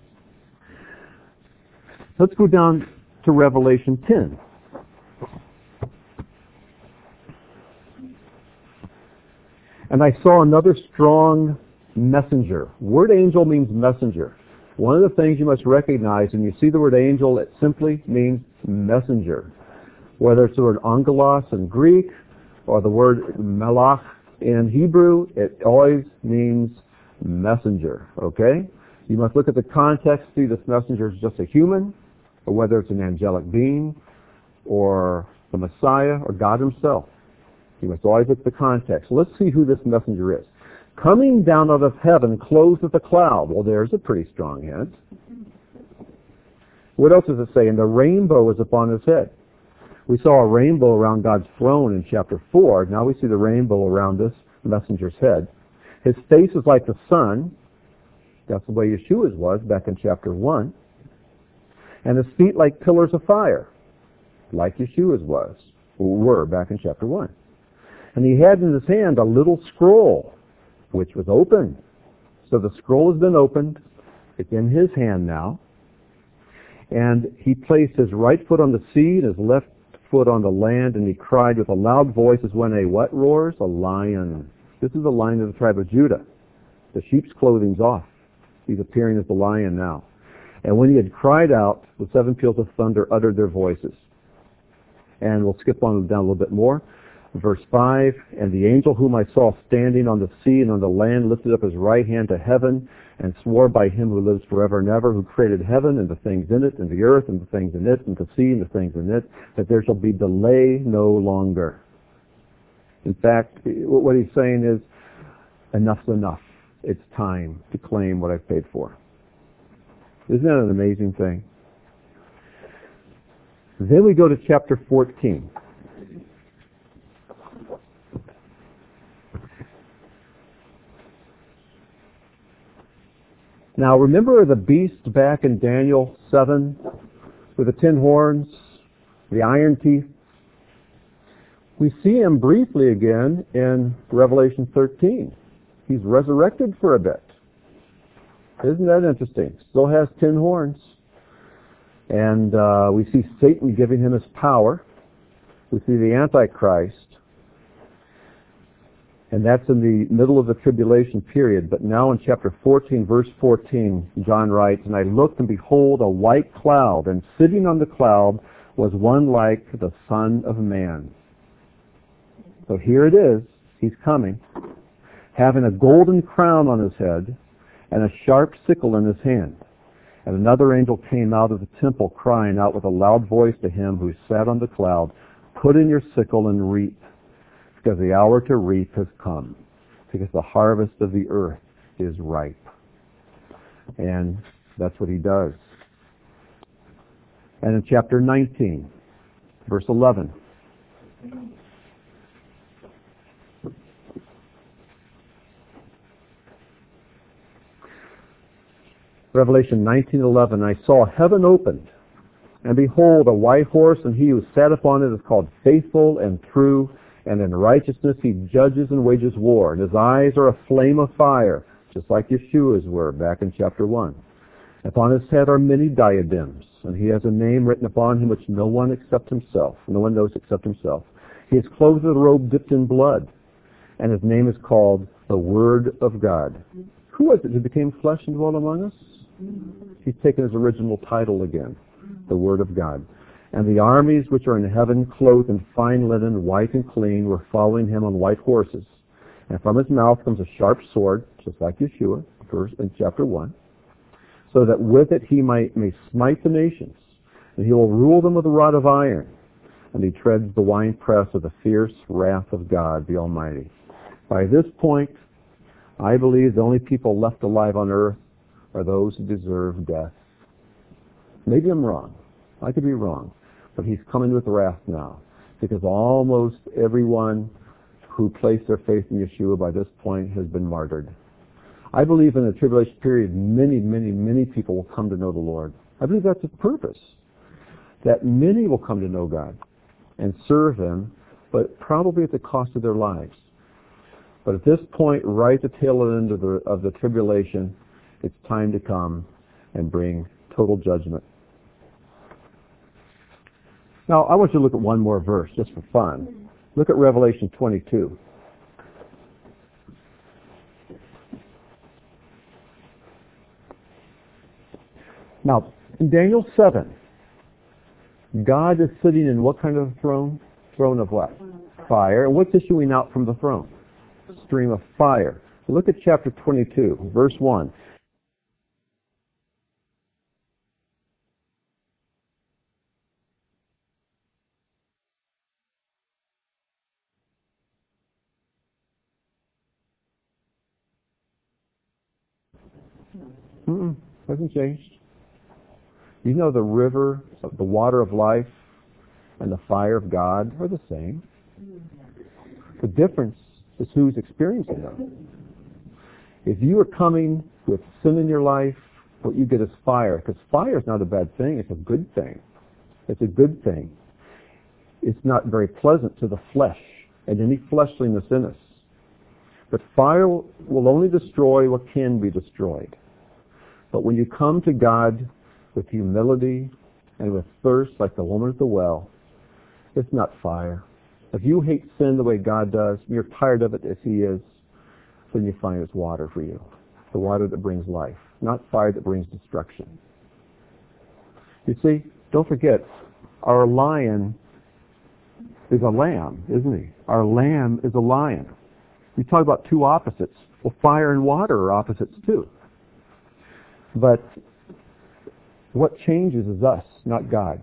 Let's go down to Revelation ten. And I saw another strong messenger. Word angel means messenger. One of the things you must recognize when you see the word angel, it simply means messenger. Whether it's the word angelos in Greek or the word melach in Hebrew, it always means messenger, okay? You must look at the context, see this messenger is just a human, or whether it's an angelic being, or the Messiah, or God himself. You must always look at the context. Let's see who this messenger is. Coming down out of heaven, clothed with a cloud. Well, there's a pretty strong hint. What else does it say? And the rainbow is upon his head. We saw a rainbow around God's throne in chapter four. Now we see the rainbow around this messenger's head. His face is like the sun. That's the way Yeshua's was back in chapter one. And his feet like pillars of fire, like Yeshua's was, or were back in chapter one. And he had in his hand a little scroll, which was open. So the scroll has been opened. It's in his hand now. And he placed his right foot on the sea and his left foot on the land, and he cried with a loud voice as when a what roars? A lion. This is the lion of the tribe of Judah. The sheep's clothing's off. He's appearing as the lion now. And when he had cried out, the seven peals of thunder uttered their voices. And we'll skip on down a little bit more. Verse five, and the angel whom I saw standing on the sea and on the land lifted up his right hand to heaven and swore by him who lives forever and ever, who created heaven and the things in it, and the earth and the things in it, and the sea and the things in it, that there shall be delay no longer. In fact, what he's saying is, enough's enough. It's time to claim what I've paid for. Isn't that an amazing thing? Then we go to chapter fourteen. Now remember the beast back in Daniel seven with the ten horns, the iron teeth? We see him briefly again in Revelation thirteen. He's resurrected for a bit. Isn't that interesting? Still has ten horns. And uh, we see Satan giving him his power. We see the Antichrist. And that's in the middle of the tribulation period. But now in chapter fourteen, verse fourteen, John writes, "And I looked, and behold, a white cloud, and sitting on the cloud was one like the Son of Man." So here it is. He's coming, having a golden crown on his head and a sharp sickle in his hand. And another angel came out of the temple, crying out with a loud voice to him who sat on the cloud, "Put in your sickle and reap, because the hour to reap has come, because the harvest of the earth is ripe." And that's what he does. And in chapter nineteen, verse eleven, Revelation nineteen eleven, "I saw heaven opened, and behold, a white horse, and he who sat upon it is called Faithful and True, and in righteousness he judges and wages war. And his eyes are a flame of fire," just like Yeshua's were back in chapter one. "Upon his head are many diadems, and he has a name written upon him which no one except himself, no one knows except himself. He is clothed with a robe dipped in blood, and his name is called the Word of God." Who was it who became flesh and dwelt among us? He's taken his original title again, the Word of God. "And the armies which are in heaven, clothed in fine linen, white and clean, were following him on white horses. And from his mouth comes a sharp sword," just like Yeshua, first in chapter one, "so that with it he might may smite the nations. And he will rule them with a rod of iron. And he treads the winepress of the fierce wrath of God the Almighty." By this point, I believe the only people left alive on earth are those who deserve death. Maybe I'm wrong. I could be wrong. But he's coming with wrath now, because almost everyone who placed their faith in Yeshua by this point has been martyred. I believe in the tribulation period, many, many, many people will come to know the Lord. I believe that's its purpose, that many will come to know God and serve Him, but probably at the cost of their lives. But at this point, right at the tail end of the, of the tribulation, it's time to come and bring total judgment. Now, I want you to look at one more verse, just for fun. Look at Revelation twenty-two. Now, in Daniel seven, God is sitting in what kind of throne? Throne of what? Fire. And what's issuing out from the throne? A stream of fire. Look at chapter twenty-two, verse one. Mm-mm, hasn't changed. You know the river, the water of life, and the fire of God are the same. The difference is who's experiencing them. If you are coming with sin in your life, what you get is fire. Because fire is not a bad thing, it's a good thing. It's a good thing. It's not very pleasant to the flesh and any fleshliness in us. But fire will only destroy what can be destroyed. But when you come to God with humility and with thirst like the woman at the well, it's not fire. If you hate sin the way God does, you're tired of it as He is, then you find it's water for you. The water that brings life, not fire that brings destruction. You see, don't forget, our lion is a lamb, isn't he? Our lamb is a lion. You talk about two opposites. Well, fire and water are opposites too. But what changes is us, not God.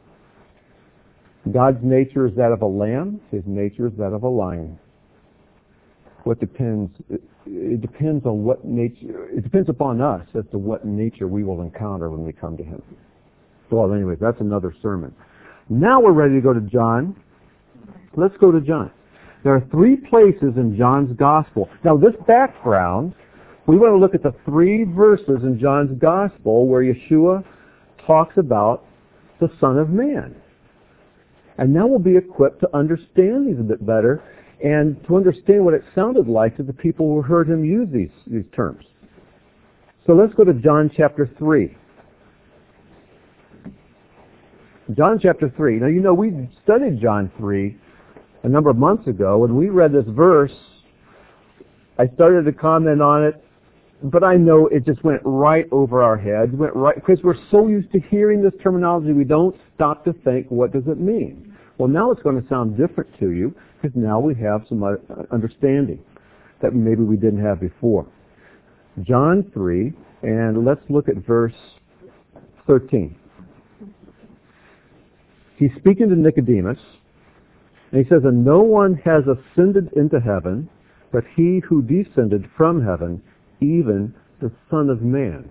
God's nature is that of a lamb. His nature is that of a lion. What depends, it, it depends on what nature, it depends upon us as to what nature we will encounter when we come to Him. Well, anyways, that's another sermon. Now we're ready to go to John. Let's go to John. There are three places in John's Gospel. Now this background, we want to look at the three verses in John's Gospel where Yeshua talks about the Son of Man. And now we'll be equipped to understand these a bit better and to understand what it sounded like to the people who heard Him use these, these terms. So let's go to John chapter three. John chapter three. Now, you know, we studied John three a number of months ago. When we read this verse, I started to comment on it, but I know it just went right over our heads, went right, because we're so used to hearing this terminology, we don't stop to think, what does it mean? Well, now it's going to sound different to you, because now we have some understanding that maybe we didn't have before. John three, and let's look at verse thirteen. He's speaking to Nicodemus, and he says, and no one has ascended into heaven, but he who descended from heaven, even the Son of Man.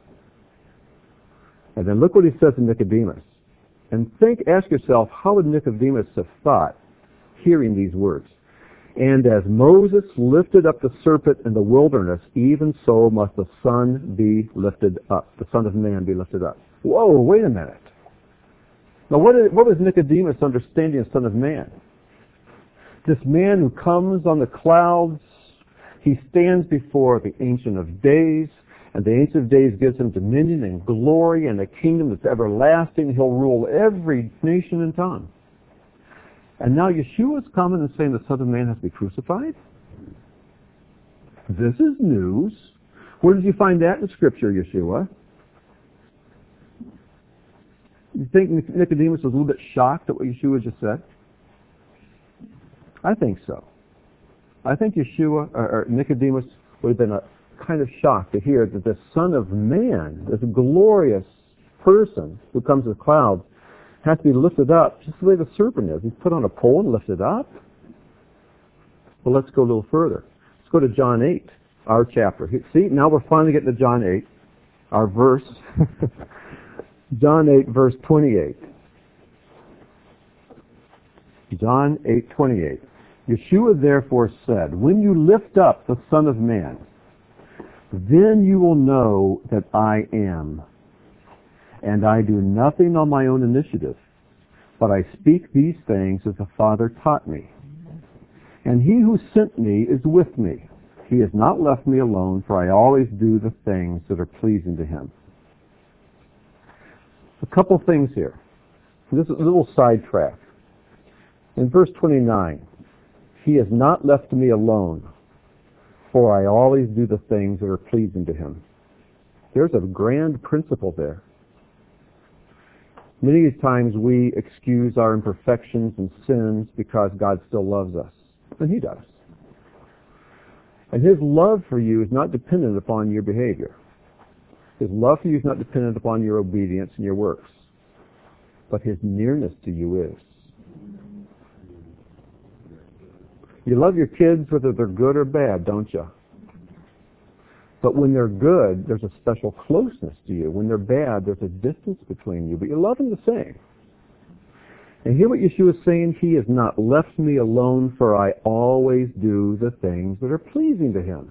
And then look what he says to Nicodemus. And think, ask yourself, how would Nicodemus have thought hearing these words? And as Moses lifted up the serpent in the wilderness, even so must the Son be lifted up. The Son of Man be lifted up. Whoa, wait a minute. Now, what, is, what was Nicodemus' understanding of Son of Man? This man who comes on the clouds, he stands before the Ancient of Days, and the Ancient of Days gives him dominion and glory and a kingdom that's everlasting. He'll rule every nation and tongue. And now Yeshua's coming and saying the Son of Man has to be crucified? This is news. Where did you find that in Scripture, Yeshua? You think Nicodemus was a little bit shocked at what Yeshua just said? I think so. I think Yeshua, or, or Nicodemus, would have been a kind of shocked to hear that the Son of Man, this glorious person who comes in the clouds, has to be lifted up just the way the serpent is. He's put on a pole and lifted up. Well, let's go a little further. Let's go to John eight, our chapter. See, now we're finally getting to John eight, our verse. John eight, verse twenty-eight. John eight, twenty-eight. Yeshua therefore said, when you lift up the Son of Man, then you will know that I am. And I do nothing on my own initiative, but I speak these things as the Father taught me. And he who sent me is with me. He has not left me alone, for I always do the things that are pleasing to him. A couple things here. This is a little sidetrack. In verse twenty-nine, he has not left me alone, for I always do the things that are pleasing to him. There's a grand principle there. Many times we excuse our imperfections and sins because God still loves us. And he does. And his love for you is not dependent upon your behavior. His love for you is not dependent upon your obedience and your works. But his nearness to you is. You love your kids whether they're good or bad, don't you? But when they're good, there's a special closeness to you. When they're bad, there's a distance between you. But you love them the same. And hear what Yeshua is saying. He has not left me alone, for I always do the things that are pleasing to him.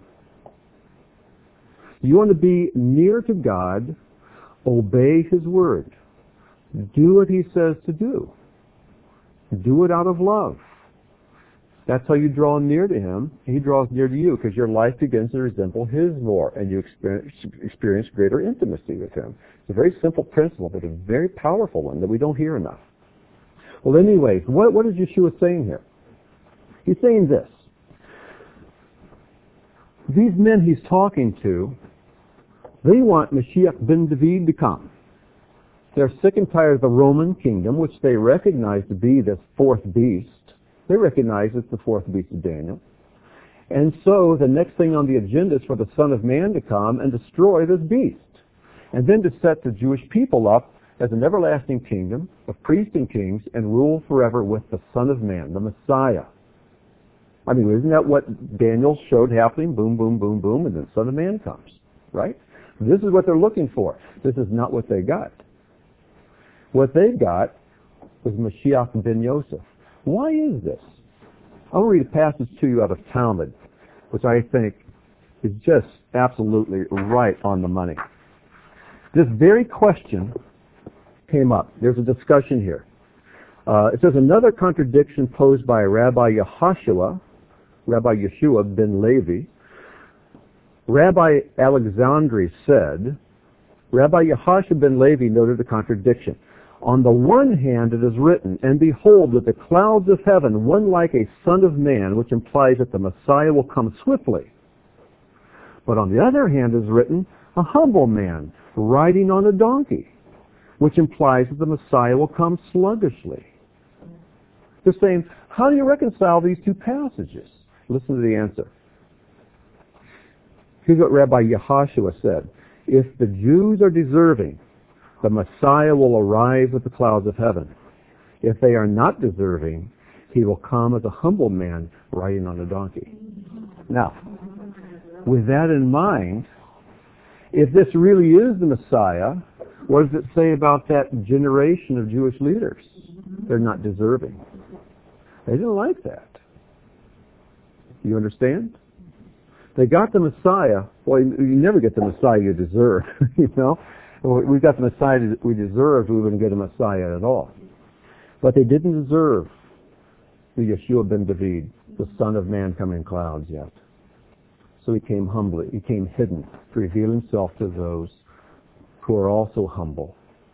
You want to be near to God, obey his word. Do what he says to do. Do it out of love. That's how you draw near to him. He draws near to you because your life begins to resemble his more, and you experience, experience greater intimacy with him. It's a very simple principle, but a very powerful one that we don't hear enough. Well, anyways, what, what is Yeshua saying here? He's saying this. These men he's talking to, they want Mashiach ben David to come. They're sick and tired of the Roman kingdom, which they recognize to be this fourth beast. They recognize it's the fourth beast of Daniel. And so the next thing on the agenda is for the Son of Man to come and destroy this beast. And then to set the Jewish people up as an everlasting kingdom of priests and kings and rule forever with the Son of Man, the Messiah. I mean, isn't that what Daniel showed happening? Boom, boom, boom, boom, and then the Son of Man comes. Right? This is what they're looking for. This is not what they got. What they got was Mashiach ben Yosef. Why is this? I'll read a passage to you out of Talmud, which I think is just absolutely right on the money. This very question came up. There's a discussion here. Uh, it says, another contradiction posed by Rabbi Yehoshua, Rabbi Yeshua ben Levi. Rabbi Alexandri said, Rabbi Yehoshua ben Levi noted a contradiction. On the one hand it is written, and behold, with the clouds of heaven, one like a son of man, which implies that the Messiah will come swiftly. But on the other hand is written, a humble man, riding on a donkey, which implies that the Messiah will come sluggishly. They're saying, how do you reconcile these two passages? Listen to the answer. Here's what Rabbi Yehoshua said. If the Jews are deserving, the Messiah will arrive with the clouds of heaven. If they are not deserving, he will come as a humble man riding on a donkey. Now, with that in mind, if this really is the Messiah, what does it say about that generation of Jewish leaders? They're not deserving. They didn't like that. You understand? They got the Messiah. Well, you never get the Messiah you deserve, you know? We got the Messiah we deserved, we wouldn't get a Messiah at all. But they didn't deserve the Yeshua ben David, the Son of Man coming in clouds yet. So he came humbly, he came hidden to reveal himself to those who are also humble.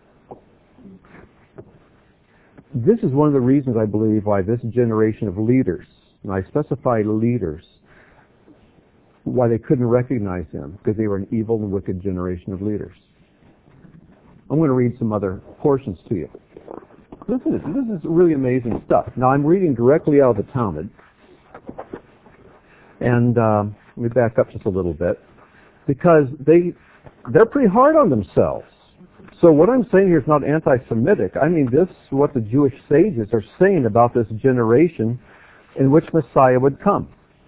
This is one of the reasons, I believe, why this generation of leaders, and I specify leaders, why they couldn't recognize him, because they were an evil and wicked generation of leaders. I'm going to read some other portions to you. Listen to this. This is really amazing stuff. Now, I'm reading directly out of the Talmud. And uh, let me back up just a little bit. Because they, they're pretty hard on themselves. So what I'm saying here is not anti-Semitic. I mean, this is what the Jewish sages are saying about this generation in which Messiah would come.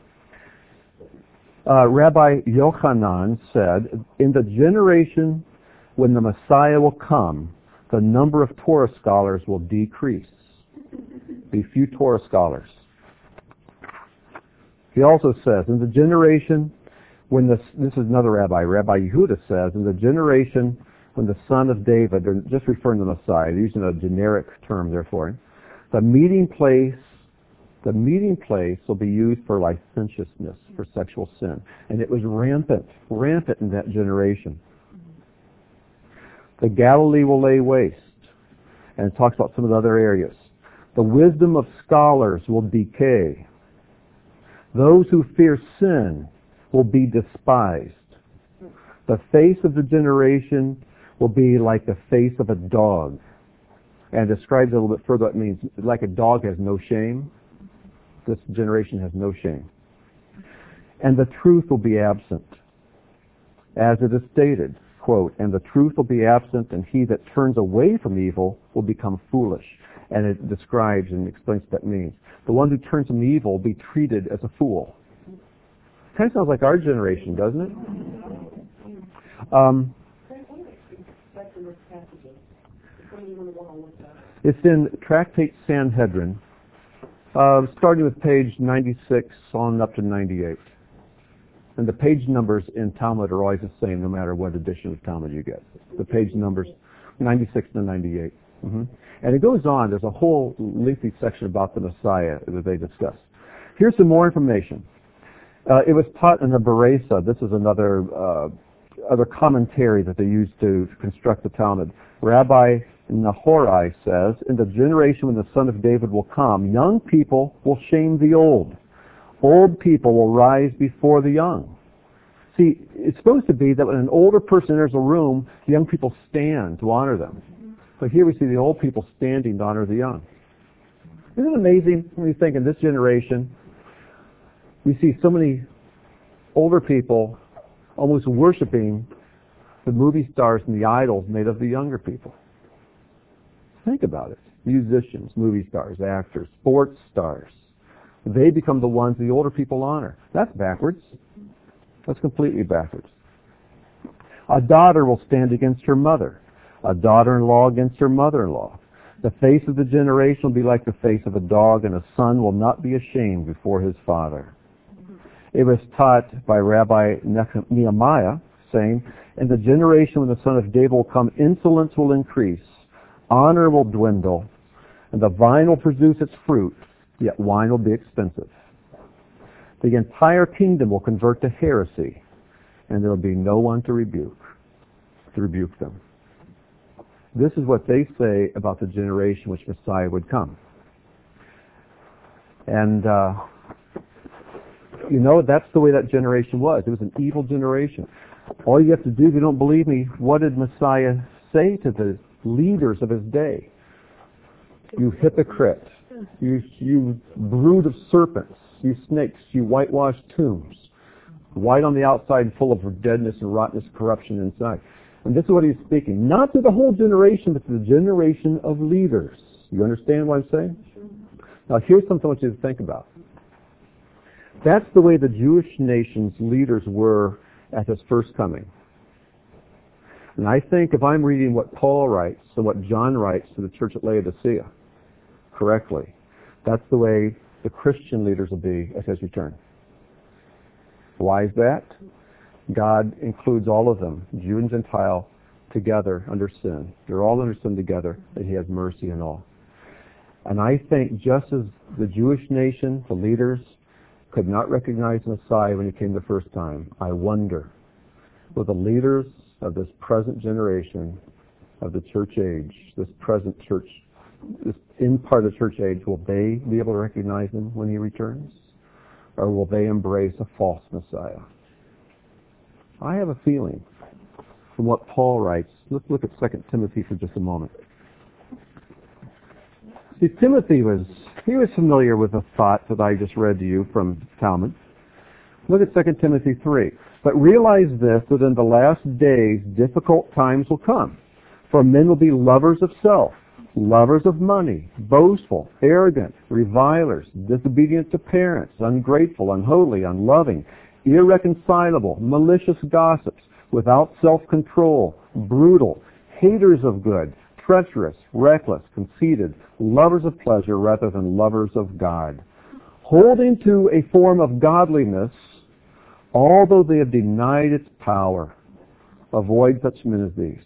Uh, Rabbi Yochanan said, in the generation when the Messiah will come, the number of Torah scholars will decrease. Be few Torah scholars. He also says, in the generation when the, this is another rabbi, Rabbi Yehuda says, in the generation when the son of David, they're just referring to the Messiah, they're using a generic term there for him, the meeting place, the meeting place will be used for licentiousness, for sexual sin. And it was rampant, rampant in that generation. The Galilee will lay waste. And it talks about some of the other areas. The wisdom of scholars will decay. Those who fear sin will be despised. The face of the generation will be like the face of a dog. And describes it a little bit further. It means like a dog has no shame. This generation has no shame. And the truth will be absent. As it is stated, quote, and the truth will be absent, and he that turns away from evil will become foolish. And it describes and explains what that means. The one who turns from evil will be treated as a fool. Kind of sounds like our generation, doesn't it? Um, it's in Tractate Sanhedrin, uh, starting with page ninety-six on up to ninety-eight. And the page numbers in Talmud are always the same, no matter what edition of Talmud you get. The page numbers, ninety-six to ninety-eight. Mm-hmm. And it goes on. There's a whole lengthy section about the Messiah that they discuss. Here's some more information. Uh, it was taught in the Beresa. This is another uh, other commentary that they used to construct the Talmud. Rabbi Nahorai says, in the generation when the Son of David will come, young people will shame the old. Old people will rise before the young. See, it's supposed to be that when an older person enters a room, the young people stand to honor them. But here we see the old people standing to honor the young. Isn't it amazing when you think in this generation, we see so many older people almost worshiping the movie stars and the idols made of the younger people. Think about it. Musicians, movie stars, actors, sports stars. They become the ones the older people honor. That's backwards. That's completely backwards. A daughter will stand against her mother. A daughter-in-law against her mother-in-law. The face of the generation will be like the face of a dog, and a son will not be ashamed before his father. It was taught by Rabbi Nehemiah, saying, in the generation when the Son of David will come, insolence will increase, honor will dwindle, and the vine will produce its fruit, yet wine will be expensive. The entire kingdom will convert to heresy, and there will be no one to rebuke, to rebuke them. This is what they say about the generation which Messiah would come. And, uh, you know, that's the way that generation was. It was an evil generation. All you have to do, if you don't believe me, what did Messiah say to the leaders of his day? You hypocrite. You, you brood of serpents. You snakes. You whitewashed tombs. White on the outside, full of deadness and rottenness, corruption inside. And this is what he's speaking. Not to the whole generation, but to the generation of leaders. You understand what I'm saying? Now here's something I want you to think about. That's the way the Jewish nation's leaders were at his first coming. And I think if I'm reading what Paul writes and what John writes to the church at Laodicea correctly, that's the way the Christian leaders will be at his return. Why is that? God includes all of them, Jew and Gentile, together under sin. They're all under sin together, and he has mercy in all. And I think just as the Jewish nation, the leaders, could not recognize Messiah when he came the first time, I wonder, will the leaders of this present generation of the church age, this present church, this in part of the church age, will they be able to recognize him when he returns? Or will they embrace a false Messiah? I have a feeling from what Paul writes. Let's look at Second Timothy for just a moment. See, Timothy was, he was familiar with the thought that I just read to you from Talmud. Look at Second Timothy three. But realize this, that in the last days difficult times will come. For men will be lovers of self, lovers of money, boastful, arrogant, revilers, disobedient to parents, ungrateful, unholy, unloving, irreconcilable, malicious gossips, without self-control, brutal, haters of good, treacherous, reckless, conceited, lovers of pleasure rather than lovers of God, holding to a form of godliness, although they have denied its power. Avoid such men as these.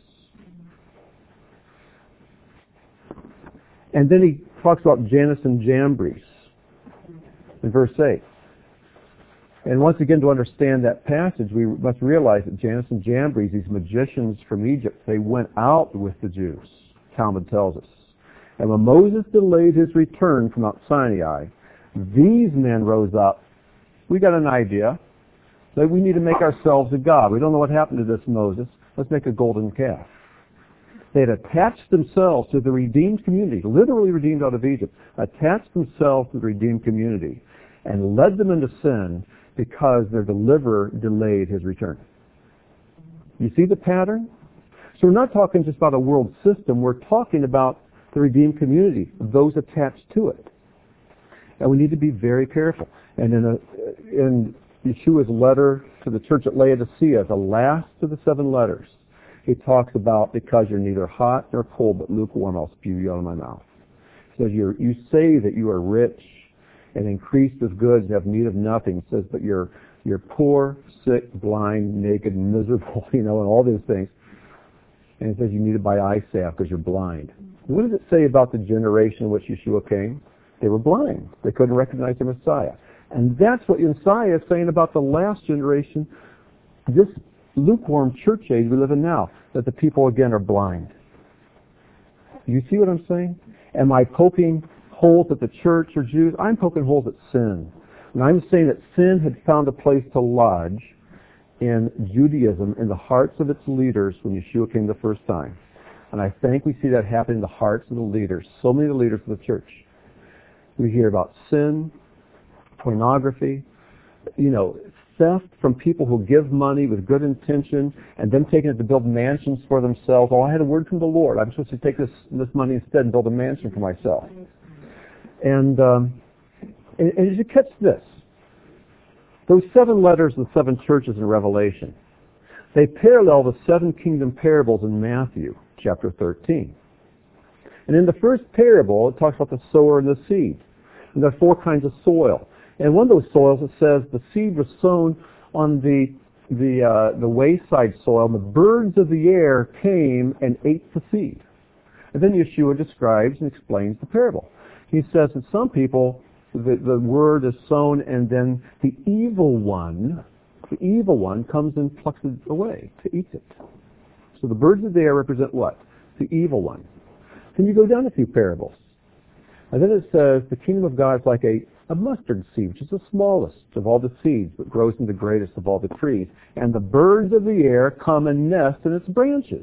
And then he talks about Jannes and Jambres in verse eight. And once again, to understand that passage, we must realize that Jannes and Jambres, these magicians from Egypt, they went out with the Jews, Talmud tells us. And when Moses delayed his return from Mount Sinai, these men rose up. We got an idea that we need to make ourselves a god. We don't know what happened to this Moses. Let's make a golden calf. They had attached themselves to the redeemed community, literally redeemed out of Egypt, attached themselves to the redeemed community, and led them into sin because their deliverer delayed his return. You see the pattern? So we're not talking just about a world system. We're talking about the redeemed community, those attached to it. And we need to be very careful. And in, a, in Yeshua's letter to the church at Laodicea, the last of the seven letters, he talks about, because you're neither hot nor cold but lukewarm, I'll spew you out of my mouth. He says, you're, you say that you are rich and increased with goods and have need of nothing. He says, but you're, you're poor, sick, blind, naked, miserable, you know, and all these things. And he says you need to buy eye salve because you're blind. What does it say about the generation in which Yeshua came? They were blind. They couldn't recognize the Messiah. And that's what Messiah is saying about the last generation, this lukewarm church age we live in now, that the people again are blind. You see what I'm saying? Am I poking holes at the church or Jews? I'm poking holes at sin. And I'm saying that sin had found a place to lodge in Judaism in the hearts of its leaders when Yeshua came the first time. And I think we see that happen in the hearts of the leaders, so many of the leaders of the church. We hear about sin, pornography, you know, theft from people who give money with good intention and then taking it to build mansions for themselves. Oh, I had a word from the Lord. I'm supposed to take this this money instead and build a mansion for myself. And, um, and, and as you catch this, those seven letters of the seven churches in Revelation, they parallel the seven kingdom parables in Matthew chapter thirteen. And in the first parable, it talks about the sower and the seed. And there are four kinds of soil. And one of those soils, it says the seed was sown on the the uh, the wayside soil, and the birds of the air came and ate the seed. And then Yeshua describes and explains the parable. He says that some people, the, the word is sown, and then the evil one, the evil one comes and plucks it away to eat it. So the birds of the air represent what? the evil one. Then you go down a few parables. And then it says, the kingdom of God is like a, a mustard seed, which is the smallest of all the seeds, but grows into the greatest of all the trees. And the birds of the air come and nest in its branches.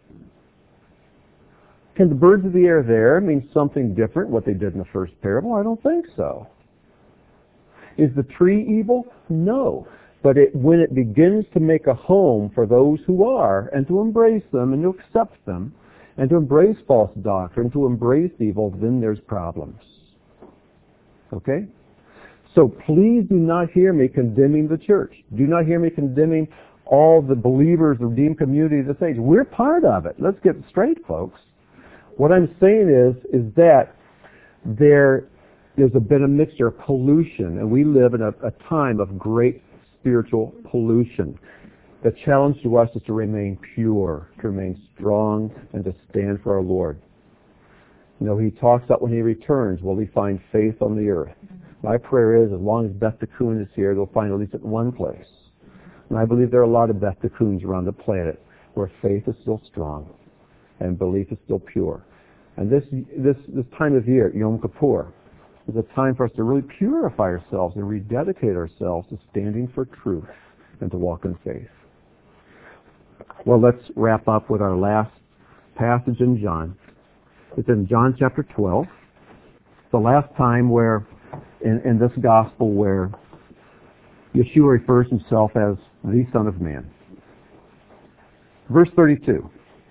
Can the birds of the air there mean something different, what they did in the first parable? I don't think so. Is the tree evil? No. But it, when it begins to make a home for those who are, and to embrace them, and to accept them, and to embrace false doctrine, to embrace evil, then there's problems. Okay? So please do not hear me condemning the church. Do not hear me condemning all the believers, the redeemed community of this age. We're part of it. Let's get straight, folks. What I'm saying is, is that there, there's a been a mixture of pollution, and we live in a, a time of great spiritual pollution. The challenge to us is to remain pure, to remain strong, and to stand for our Lord. You know, he talks about when he returns, will he find faith on the earth? My prayer is, as long as Beth Tikkun is here, they'll find at least at one place. And I believe there are a lot of Beth Tikkuns around the planet where faith is still strong and belief is still pure. And this this this time of year, Yom Kippur, is a time for us to really purify ourselves and rededicate ourselves to standing for truth and to walk in faith. Well, let's wrap up with our last passage in John. It's in John chapter twelve. The last time where, in, in this gospel, where Yeshua refers himself as the Son of Man. Verse thirty-two.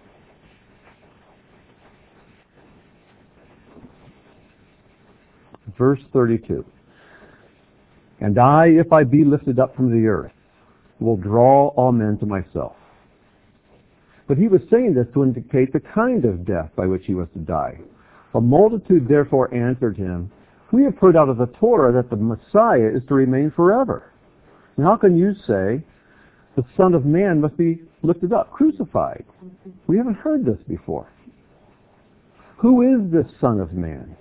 Verse thirty-two. And I, if I be lifted up from the earth, will draw all men to myself. But he was saying this to indicate the kind of death by which he was to die. A multitude therefore answered him, we have heard out of the Torah that the Messiah is to remain forever. And how can you say the Son of Man must be lifted up, crucified? We haven't heard this before. Who is this Son of Man?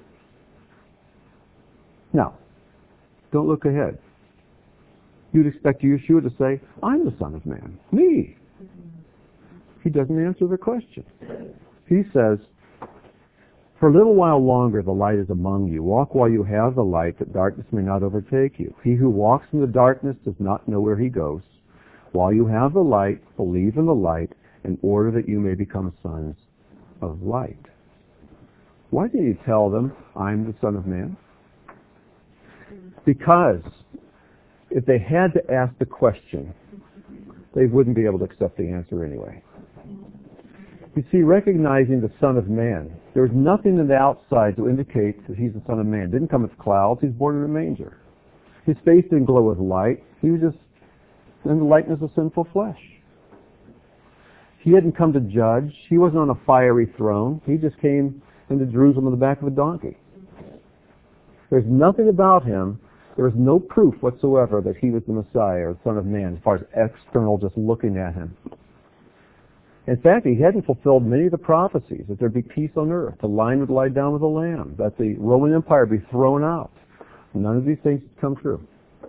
Now, don't look ahead. You'd expect Yeshua to say, I'm the Son of Man. Me. He doesn't answer the question. He says, for a little while longer the light is among you. Walk while you have the light, that darkness may not overtake you. He who walks in the darkness does not know where he goes. While you have the light, believe in the light, in order that you may become sons of light. Why did he tell them, I'm the Son of Man? Because if they had to ask the question, they wouldn't be able to accept the answer anyway. You see, recognizing the Son of Man, there was nothing in the outside to indicate that he's the Son of Man. Didn't come with clouds. He's born in a manger. His face didn't glow with light. He was just in the likeness of sinful flesh. He hadn't come to judge. He wasn't on a fiery throne. He just came into Jerusalem on the back of a donkey. There's nothing about him. There was no proof whatsoever that he was the Messiah or the Son of Man as far as external just looking at him. In fact, he hadn't fulfilled many of the prophecies, that there'd be peace on earth, the lion would lie down with the lamb, that the Roman Empire would be thrown out. None of these things had come true.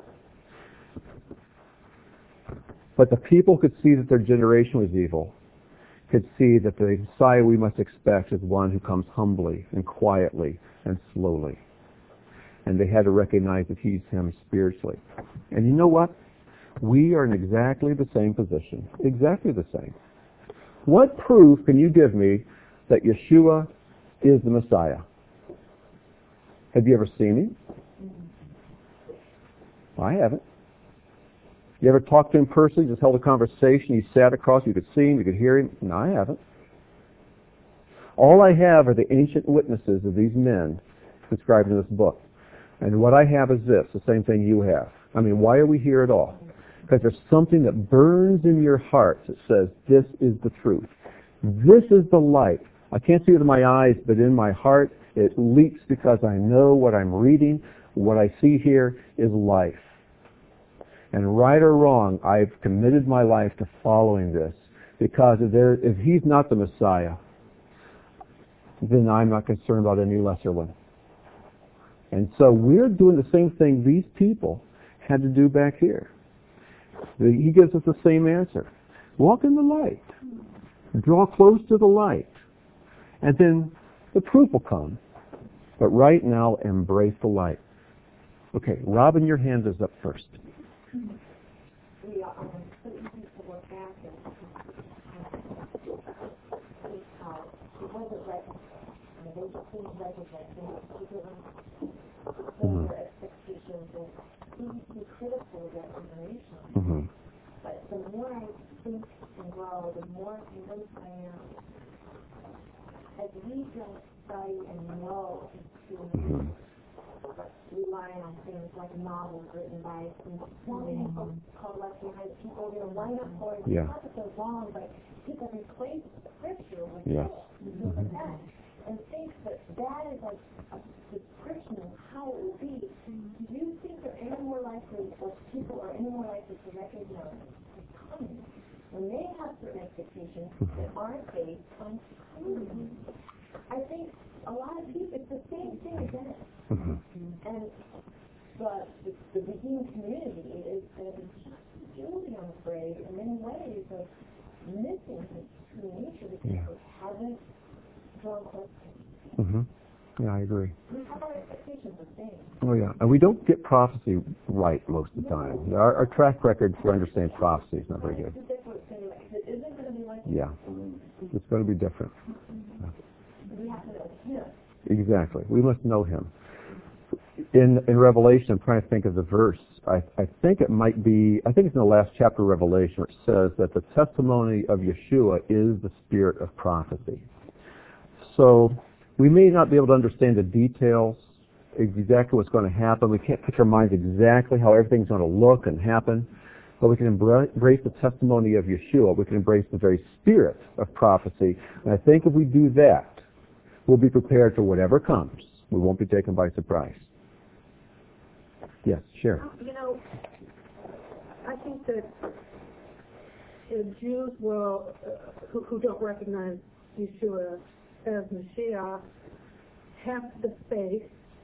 But the people could see that their generation was evil, could see that the Messiah we must expect is one who comes humbly and quietly and slowly. And they had to recognize that he's him spiritually. And you know what? We are in exactly the same position. Exactly the same. What proof can you give me that Yeshua is the Messiah? Have you ever seen him? I haven't. You ever talked to him personally, just held a conversation, you sat across, you could see him, you could hear him? No, I haven't. All I have are the ancient witnesses of these men described in this book. And what I have is this, the same thing you have. I mean, why are we here at all? Because there's something that burns in your heart that says, this is the truth. This is the light. I can't see it with my eyes, but in my heart it leaps because I know what I'm reading, what I see here is life. And right or wrong, I've committed my life to following this, because if, there, if he's not the Messiah, then I'm not concerned about any lesser one. And so we're doing the same thing these people had to do back here. He gives us the same answer. Walk in the light. Draw close to the light. And then the proof will come. But right now, embrace the light. Okay, Robin, your hand is up first. We are um, so easy to look back and see how it wasn't right. I mean, they just didn't recognize things. People Mm-hmm. their expectations and easy to be critical of that information. Mm-hmm. But the more I think and grow, the more convinced I am. As we don't study and know to Mm-hmm. rely on things like novels written by some wonderful folks called left behind people, you know, line up for it. Yeah. Not that they're wrong, but people replace scripture with Yes. this and that, and think that that is like a description of how it will be. Do you think they're any more likely, or people are any more likely to recognize the coming when they have certain expectations that aren't based on coming? I think a lot of people, it's the same thing again. Mm-hmm. And but the, the beginning community is going to be just guilty, I'm afraid, in many ways of missing his true nature because Yeah. they haven't drawn close to him. Mm-hmm. Yeah, I agree. We have our expectations the same. Oh, yeah. And we don't get prophecy right most of the time. Our, our track record for understanding prophecy is not very good. It's different. It's gonna be- It isn't going to be like Yeah. It's going to be different. we have to know him. Exactly. We must know him. In in Revelation, I'm trying to think of the verse. I, I think it might be, I think it's in the last chapter of Revelation, where it says that the testimony of Yeshua is the spirit of prophecy. So we may not be able to understand the details, exactly what's going to happen. We can't put our minds exactly how everything's going to look and happen, but we can embrace the testimony of Yeshua. We can embrace the very spirit of prophecy. And I think if we do that, we'll be prepared for whatever comes. We won't be taken by surprise. Yes, Sharon. You know, I think that uh, Jews will, uh, who, who don't recognize Yeshua as Mashiach, have the faith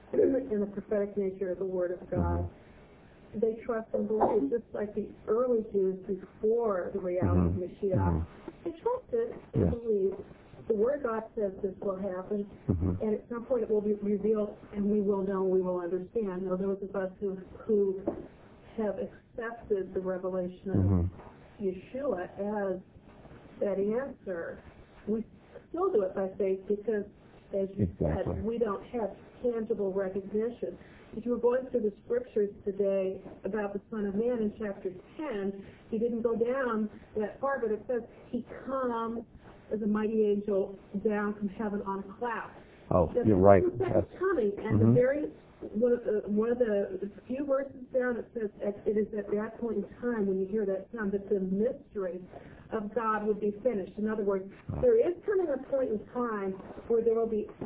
in the prophetic nature of the Word of God. Mm-hmm. They trust and believe, just like the early Jews before the reality mm-hmm. of Mashiach. Mm-hmm. They trusted and yes. believed. The Word of God says this will happen, mm-hmm. and at some point it will be revealed, and we will know, we will understand. Now, those of us who who have accepted the revelation of mm-hmm. Yeshua as that answer, we still do it by faith because, as you exactly. said, we don't have tangible recognition. If you were going through the scriptures today about the Son of Man in chapter ten, he didn't go down that far, but it says he comes as a mighty angel down from heaven on a cloud. Oh, That's you're right. That's coming, and mm-hmm. the very one of the, one of the few verses down it says it is at that point in time when you hear that sound that the mystery of God would be finished. In other words, oh. there is coming a point in time where there will be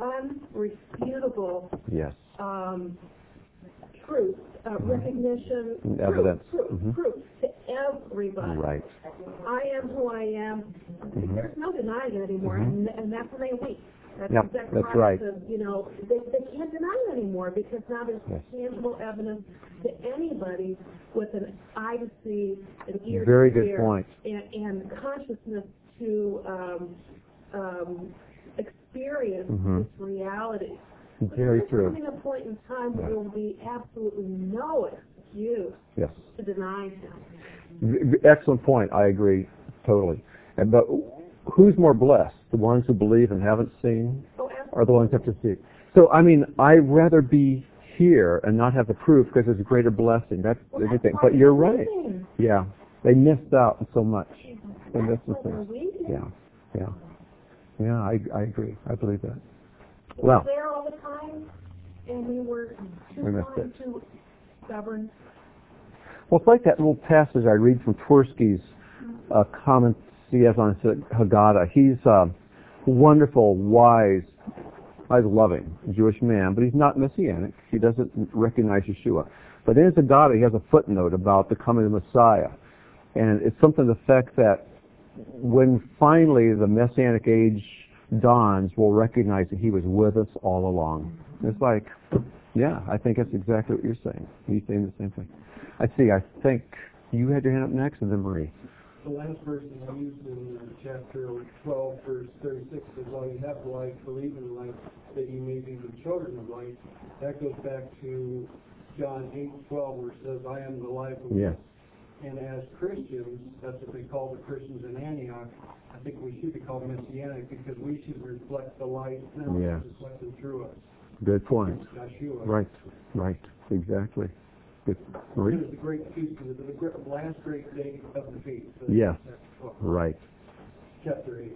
unrefutable yes. um, truth, uh, mm-hmm. recognition, evidence, proof, proof, mm-hmm. proof to everybody. Right. I am who I am. Mm-hmm. There's no denying it anymore, mm-hmm. and, and that's when they weep. That's, yep, that's, that's right. Of, you know, they, they can't deny it anymore because now there's yes. tangible evidence to anybody with an eye to see, an ear Very to good hear, point. And, and consciousness to um, um, experience mm-hmm. this reality. Very There's true. coming a point in time where yeah. there will be absolutely no excuse yes. to deny him. V- excellent point. I agree totally. And, but who's more blessed? The ones who believe and haven't seen, oh, or the ones who have to see? So, I mean, I'd rather be here and not have the proof because there's a greater blessing. That's well, everything. That's but you're right. Amazing. Yeah. They missed out on so much. They That's missed the things. Yeah. Yeah. Yeah, I, I agree. I believe that. We well, were there all the time, and we were too we missed blind, it. too stubborn. Well, it's like that little passage I read from Tversky's uh, comments he has on Haggadah. He's a wonderful, wise, wise, loving Jewish man, but he's not Messianic. He doesn't recognize Yeshua. But in his Haggadah, he has a footnote about the coming of the Messiah. And it's something to the effect that when finally the Messianic age dawns, we'll recognize that he was with us all along. It's like, yeah, I think that's exactly what you're saying. He's saying the same thing. I see. I think you had your hand up next, and then Marie. the last verse that I used in uh, chapter twelve, verse thirty-six, says, while you have life, believe in life, that you may be the children of light. That goes back to John eight twelve, where it says, I am the life of Yes. life. And as Christians, that's what they call the Christians in Antioch. I think we should be called Messianic because we should reflect the light now Yes. that's reflected through us. Good point. Yeshua. Right, right, exactly. Good. Marie? It is the great feast, it is the great, last great day of the feast. So Yes. that's twelve. Right. Chapter eight.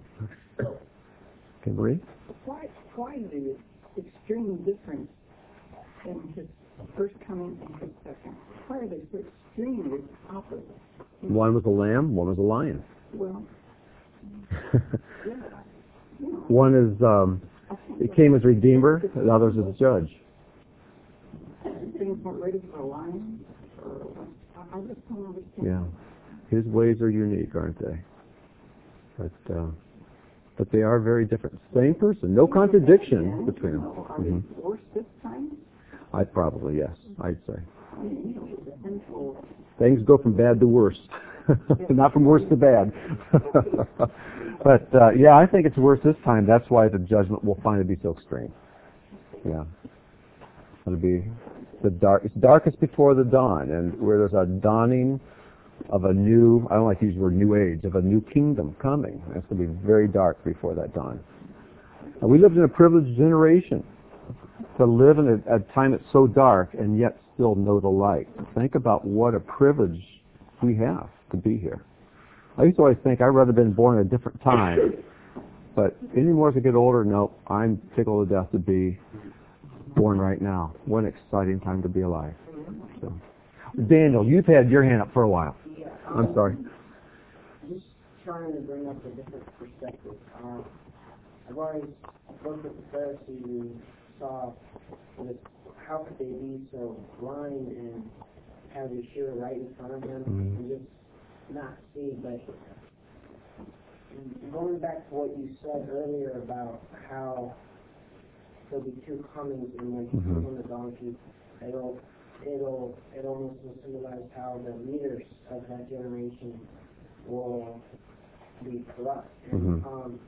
Okay, Marie? Why, why the extreme difference in his first coming and his second? Why are they so extremely opposite? One was a lamb, one was a lion. Well, yeah, you know, One is, um, I think it came as redeemer, the other is as judge. things weren't ready for a lion. Or, I, I just don't understand. Yeah. His ways are unique, aren't they? But, uh, but they are very different. Same person. No contradiction between them. Are hmm they worse this time? I'd probably, yes, I'd say. I mean, you know, the sinful. Things go from bad to worse. Not from worse to bad. But, uh, yeah, I think it's worse this time. That's why the judgment will finally be so extreme. Yeah. It'll be the dark, it's darkest before the dawn, and where there's a dawning of a new, I don't like to use the word new age, of a new kingdom coming. It's going to be very dark before that dawn. And we lived in a privileged generation to live in a, a time that's so dark and yet still know the light. Think about what a privilege we have to be here. I used to always think I'd rather been born at a different time, but anymore as I get older, no, I'm tickled to death to be born right now. What an exciting time to be alive. So, Daniel, you've had your hand up for a while. Yeah, I'm sorry. Just trying to bring up a different perspective. Um, I've always looked at the Pharisees and saw this, how could they be so blind and have Yeshua right in front of them Mhm. and just not see. But going back to what you said earlier about how there'll be two comings and when he Mhm. comes on the donkey, it'll it'll it almost will symbolize how the leaders of that generation will be corrupt. And Mhm. um,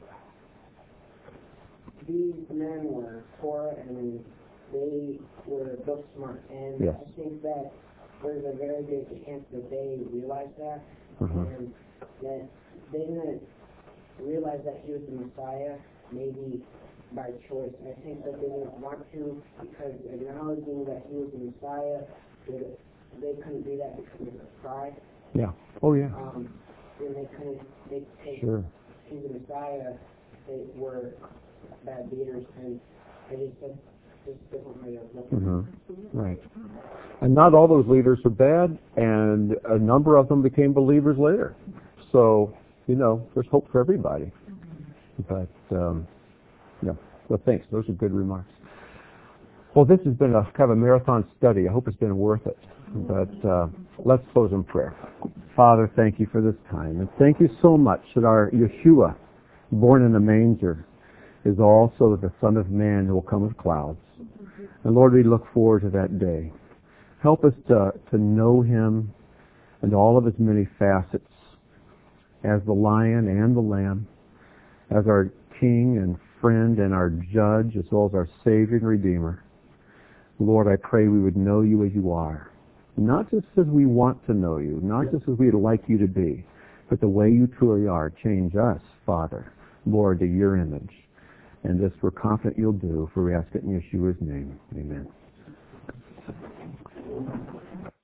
these men were poor and they were book smart, and Yes. I think that there's a very good chance that they realized that, Mhm. and that they didn't realize that he was the Messiah, maybe by choice. I think that they didn't want to, because acknowledging that he was the Messiah, they, they couldn't do that because of their pride. Yeah. Oh, yeah. Um, and they couldn't, they take Sure. he's the Messiah, they were bad leaders, and I just said just a different way of looking at Mm-hmm. Right. And not all those leaders were bad, and a number of them became believers later. So, you know, there's hope for everybody. But, um, yeah. Well, thanks. Those are good remarks. Well, this has been a kind of a marathon study. I hope it's been worth it. But uh, let's close in prayer. Father, thank you for this time. And thank you so much that our Yeshua, born in a manger, is also the Son of Man who will come with clouds. And Lord, we look forward to that day. Help us to, to know him and all of his many facets as the lion and the lamb, as our king and friend and our judge, as well as our Savior and Redeemer. Lord, I pray we would know you as you are. Not just as we want to know you, not just as we'd like you to be, but the way you truly are. Change us, Father, Lord, to your image. And this we're confident you'll do, for we ask it in Yeshua's name. Amen.